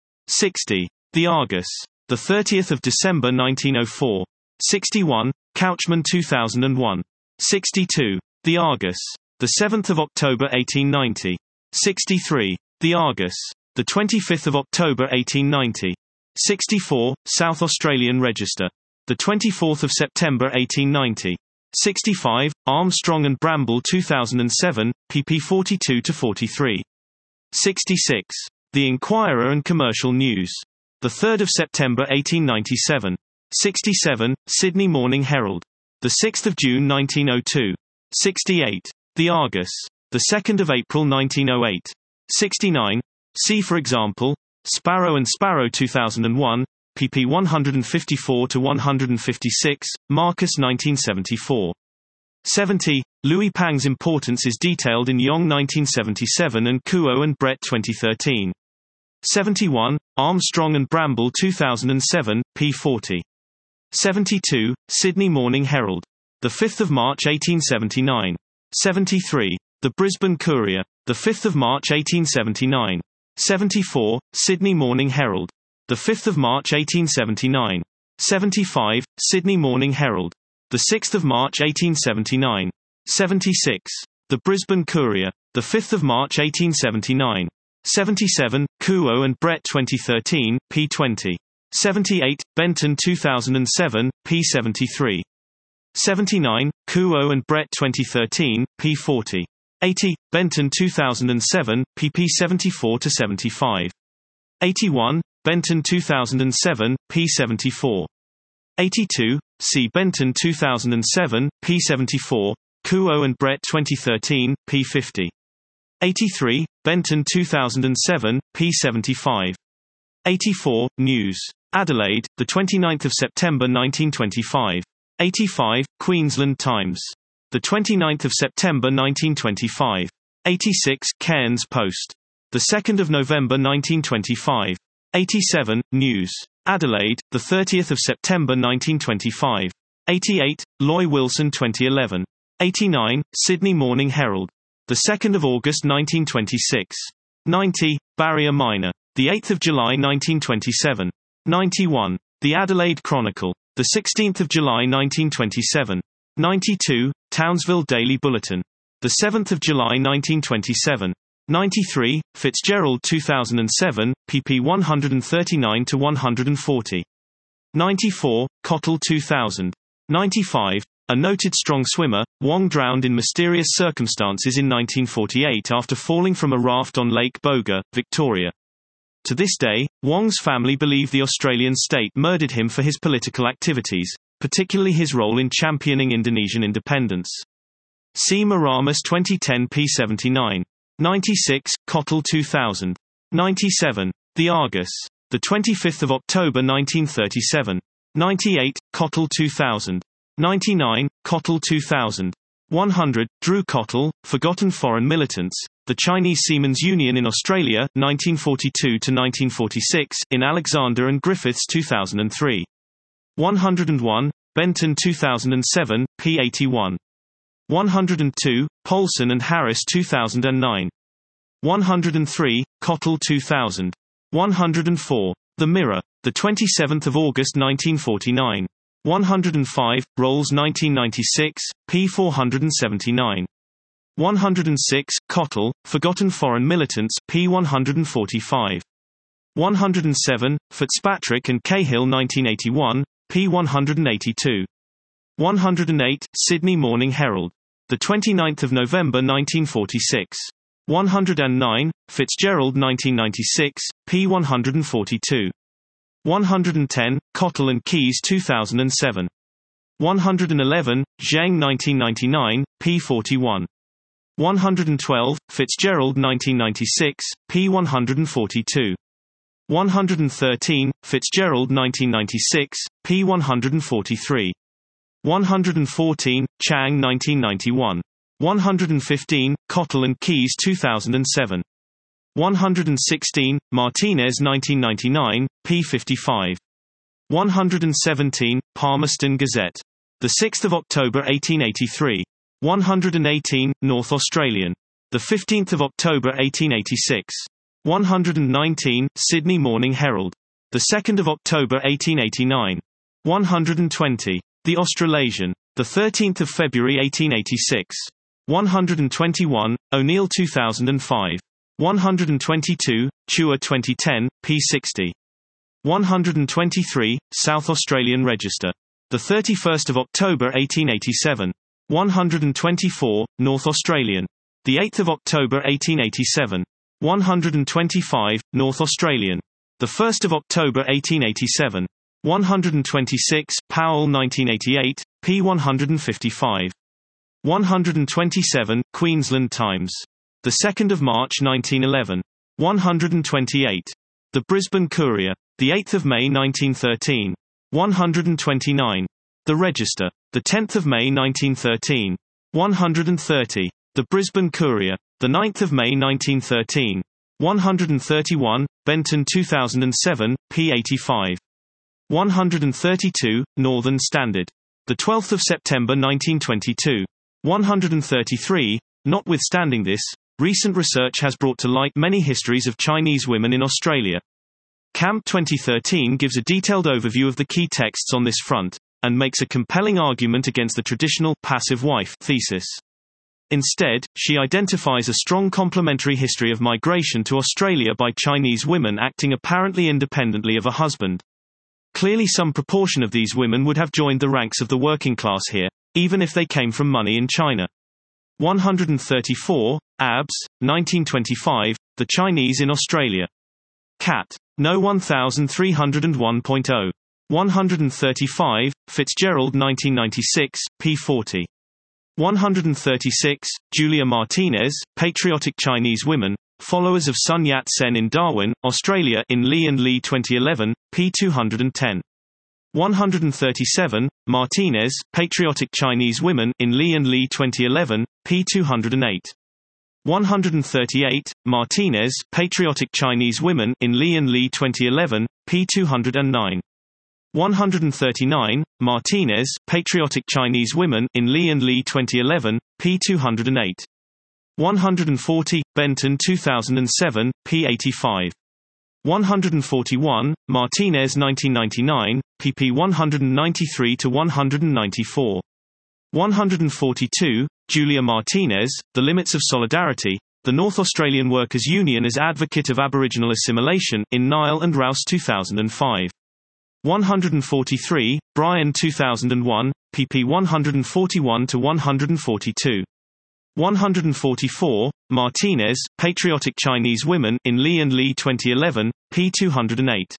sixty, The Argus. The thirtieth of December nineteen oh four. sixty-one, Couchman two thousand one. sixty-two, The Argus. The seventh of October eighteen ninety. sixty-three, The Argus. The twenty-fifth of October eighteen ninety. sixty-four, South Australian Register. The twenty-fourth of September eighteen ninety. sixty-five, Armstrong and Bramble two thousand seven, pp forty-two to forty-three. sixty-six, The Inquirer and Commercial News. The third of September eighteen ninety-seven. sixty-seven, Sydney Morning Herald. The sixth of June nineteen oh two. sixty-eight, The Argus. The second of April nineteen oh eight. sixty-nine, see for example, Sparrow and Sparrow two thousand one, pp one fifty-four to one fifty-six, Marcus nineteen seventy-four. seventy, Louis Pang's importance is detailed in Yong nineteen seventy-seven and Kuo and Brett twenty thirteen. seventy-one, Armstrong and Bramble two thousand seven, p forty. seventy-two, Sydney Morning Herald. The fifth of March eighteen seventy-nine. seventy-three, The Brisbane Courier. The fifth of March eighteen seventy-nine. seventy-four, Sydney Morning Herald. The fifth of March eighteen seventy-nine. seventy-five, Sydney Morning Herald. The sixth of March eighteen seventy-nine. seventy-six, The Brisbane Courier. The fifth of March eighteen seventy-nine. seventy-seven, Kuo and Brett twenty thirteen, p twenty. seventy-eight, Benton two thousand seven, p seventy-three. seventy-nine, Kuo and Brett twenty thirteen, p forty. eighty, Benton two thousand seven, pp seventy-four to seventy-five. eighty-one, Benton two thousand seven, p seventy-four. eighty-two, see Benton two thousand seven, p seventy-four, Kuo and Brett twenty thirteen, p fifty. eighty-three, Benton two thousand seven, p seventy-five. eighty-four, News. Adelaide, the twenty-ninth of September nineteen twenty-five. eighty-five, Queensland Times. The twenty-ninth of September nineteen twenty-five. eighty-six, Cairns Post. The second of November nineteen twenty-five. eighty-seven, News. Adelaide, the thirtieth of September nineteen twenty-five. eighty-eight, Loy Wilson twenty eleven. eighty-nine, Sydney Morning Herald. The second of August nineteen twenty-six. ninety, Barrier Minor. The eighth of July nineteen twenty-seven. ninety-one, The Adelaide Chronicle. The sixteenth of July nineteen twenty-seven. ninety-two, Townsville Daily Bulletin. The seventh of July nineteen twenty-seven. ninety-three, Fitzgerald two thousand seven, pp one thirty-nine to one forty. ninety-four, Cottle two thousand. ninety-five, a noted strong swimmer, Wong drowned in mysterious circumstances in nineteen forty-eight after falling from a raft on Lake Boga, Victoria. To this day, Wong's family believe the Australian state murdered him for his political activities, particularly his role in championing Indonesian independence. See Maramus twenty ten p seventy-nine. ninety-six, Cottle two thousand. ninety-seven, The Argus. The twenty-fifth of October nineteen thirty-seven. ninety-eight, Cottle two thousand. ninety-nine, Cottle two thousand. one hundred, Drew Cottle, Forgotten Foreign Militants, The Chinese Seamen's Union in Australia, nineteen forty-two to nineteen forty-six, in Alexander and Griffiths two thousand three. one hundred one, Benton two thousand seven, p eighty-one. one hundred two, Polson and Harris two thousand nine. one hundred three, Cottle two thousand. one hundred four, The Mirror, the twenty-seventh of August nineteen forty-nine. one hundred five, Rolls nineteen ninety-six, p four seventy-nine. one hundred six, Cottle, Forgotten Foreign Militants, p one forty-five. one hundred seven, Fitzpatrick and Cahill nineteen eighty-one, p one eighty-two. one hundred eight, Sydney Morning Herald. The twenty-ninth of November nineteen forty-six. one hundred nine, Fitzgerald nineteen ninety-six, p one forty-two. one hundred ten, Cottle and Keyes two thousand seven. one hundred eleven, Zhang nineteen ninety-nine, p forty-one. one hundred twelve, Fitzgerald nineteen ninety-six, p one forty-two. one hundred thirteen, Fitzgerald nineteen ninety-six, p one forty-three. one hundred fourteen, Chang nineteen ninety-one. one hundred fifteen, Cottle and Keyes two thousand seven. one hundred sixteen, Martinez nineteen ninety-nine, p fifty-five. one hundred seventeen, Palmerston Gazette. the sixth of October eighteen eighty-three. one hundred eighteen, North Australian. the fifteenth of October eighteen eighty-six. one hundred nineteen, Sydney Morning Herald. the second of October eighteen eighty-nine. one hundred twenty, The Australasian. the thirteenth of February eighteen eighty-six. one hundred twenty-one, O'Neill two thousand five. one hundred twenty-two, Chua twenty ten, p sixty. one hundred twenty-three, South Australian Register. the thirty-first of October eighteen eighty-seven. one hundred twenty-four, North Australian. the eighth of October eighteen eighty-seven. one hundred twenty-five, North Australian. the first of October eighteen eighty-seven. one hundred twenty-six, Powell nineteen eighty-eight, p one fifty-five. one hundred twenty-seven, Queensland Times. the second of March nineteen eleven. one hundred twenty-eight. The Brisbane Courier. the eighth of May nineteen thirteen. one hundred twenty-nine. The Register. the tenth of May nineteen thirteen. one hundred thirty. The Brisbane Courier. the ninth of May nineteen thirteen. one hundred thirty-one, Benton two thousand seven, p eighty-five. one hundred thirty-two, Northern Standard. the twelfth of September nineteen twenty-two. one hundred thirty-three, Notwithstanding this, recent research has brought to light many histories of Chinese women in Australia. Camp twenty thirteen gives a detailed overview of the key texts on this front, and makes a compelling argument against the traditional passive wife thesis. Instead, she identifies a strong complementary history of migration to Australia by Chinese women acting apparently independently of a husband. Clearly some proportion of these women would have joined the ranks of the working class here, even if they came from money in China. one hundred thirty-four, Abbs, nineteen twenty-five, The Chinese in Australia. Cat. No thirteen oh one point oh. one hundred thirty-five, Fitzgerald nineteen ninety-six, p forty. one hundred thirty-six, Julia Martinez, Patriotic Chinese Women, Followers of Sun Yat-sen in Darwin, Australia in Lee and Lee twenty eleven, p two hundred ten. one hundred thirty-seven, Martinez, Patriotic Chinese Women in Lee and Lee twenty eleven, p two hundred eight. one hundred thirty-eight, Martinez, Patriotic Chinese Women in Lee and Lee twenty eleven, p two hundred nine. one hundred thirty-nine, Martinez, Patriotic Chinese Women in Lee and Lee twenty eleven, p two hundred eight. one hundred forty, Benton two thousand seven, p eighty-five. one hundred forty-one, Martinez nineteen ninety-nine, pp one ninety-three to one ninety-four. one hundred forty-two, Julia Martinez, The Limits of Solidarity, The North Australian Workers' Union as advocate of Aboriginal assimilation, in Nile and Rouse two thousand five. one forty-three, Bryan two thousand one, pp one forty-one to one forty-two. one forty-four, Martinez, Patriotic Chinese Women, in Lee and Lee twenty eleven, p two oh eight.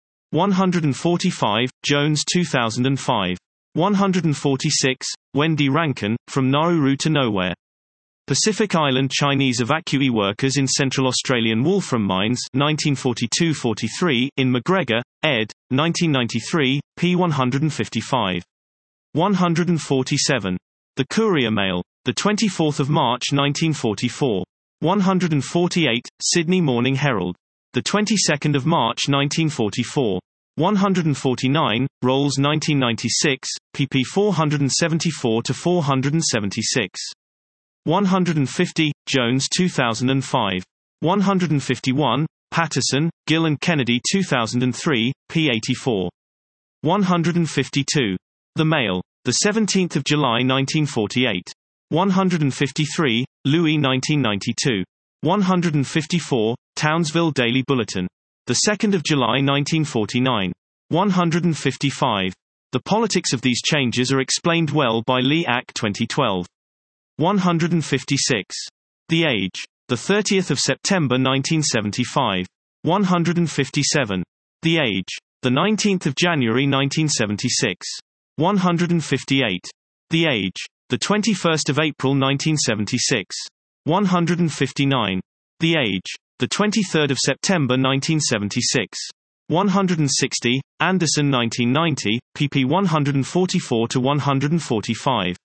one forty-five, Jones two thousand five. one forty-six, Wendy Rankin, From Nauru to Nowhere. Pacific Island Chinese evacuee workers in Central Australian Wolfram Mines nineteen forty-two forty-three, in McGregor, ed. nineteen ninety-three, p one fifty-five. one forty-seven. The Courier Mail. the twenty-fourth of March nineteen forty-four. one forty-eight, Sydney Morning Herald. the twenty-second of March nineteen forty-four. one forty-nine, Rolls nineteen ninety-six, pp four seventy-four to four seventy-six. one fifty, Jones two thousand five. one fifty-one, Patterson, Gill and Kennedy two thousand three, p eighty-four. one fifty-two. The Mail. the seventeenth of July nineteen forty-eight. one fifty-three, Louis nineteen ninety-two. one fifty-four, Townsville Daily Bulletin. the second of July nineteen forty-nine. one fifty-five. The politics of these changes are explained well by Lee Ack twenty twelve. one fifty-six. The Age. the thirtieth of September nineteen seventy-five. one fifty-seven. The Age. the nineteenth of January nineteen seventy-six. one fifty-eight. The Age. the twenty-first of April nineteen seventy-six. one fifty-nine. The Age. the twenty-third of September nineteen seventy-six. one sixty, Anderson nineteen ninety, pp one forty-four to one forty-five.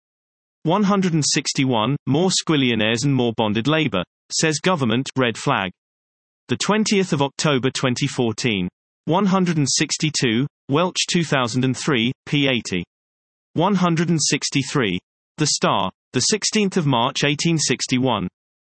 one sixty-one, More Squillionaires and More Bonded Labour, Says Government, Red Flag. the twentieth of October twenty fourteen. one sixty-two, Welch two thousand three, p eighty. one sixty-three. The Star. the sixteenth of March eighteen sixty-one.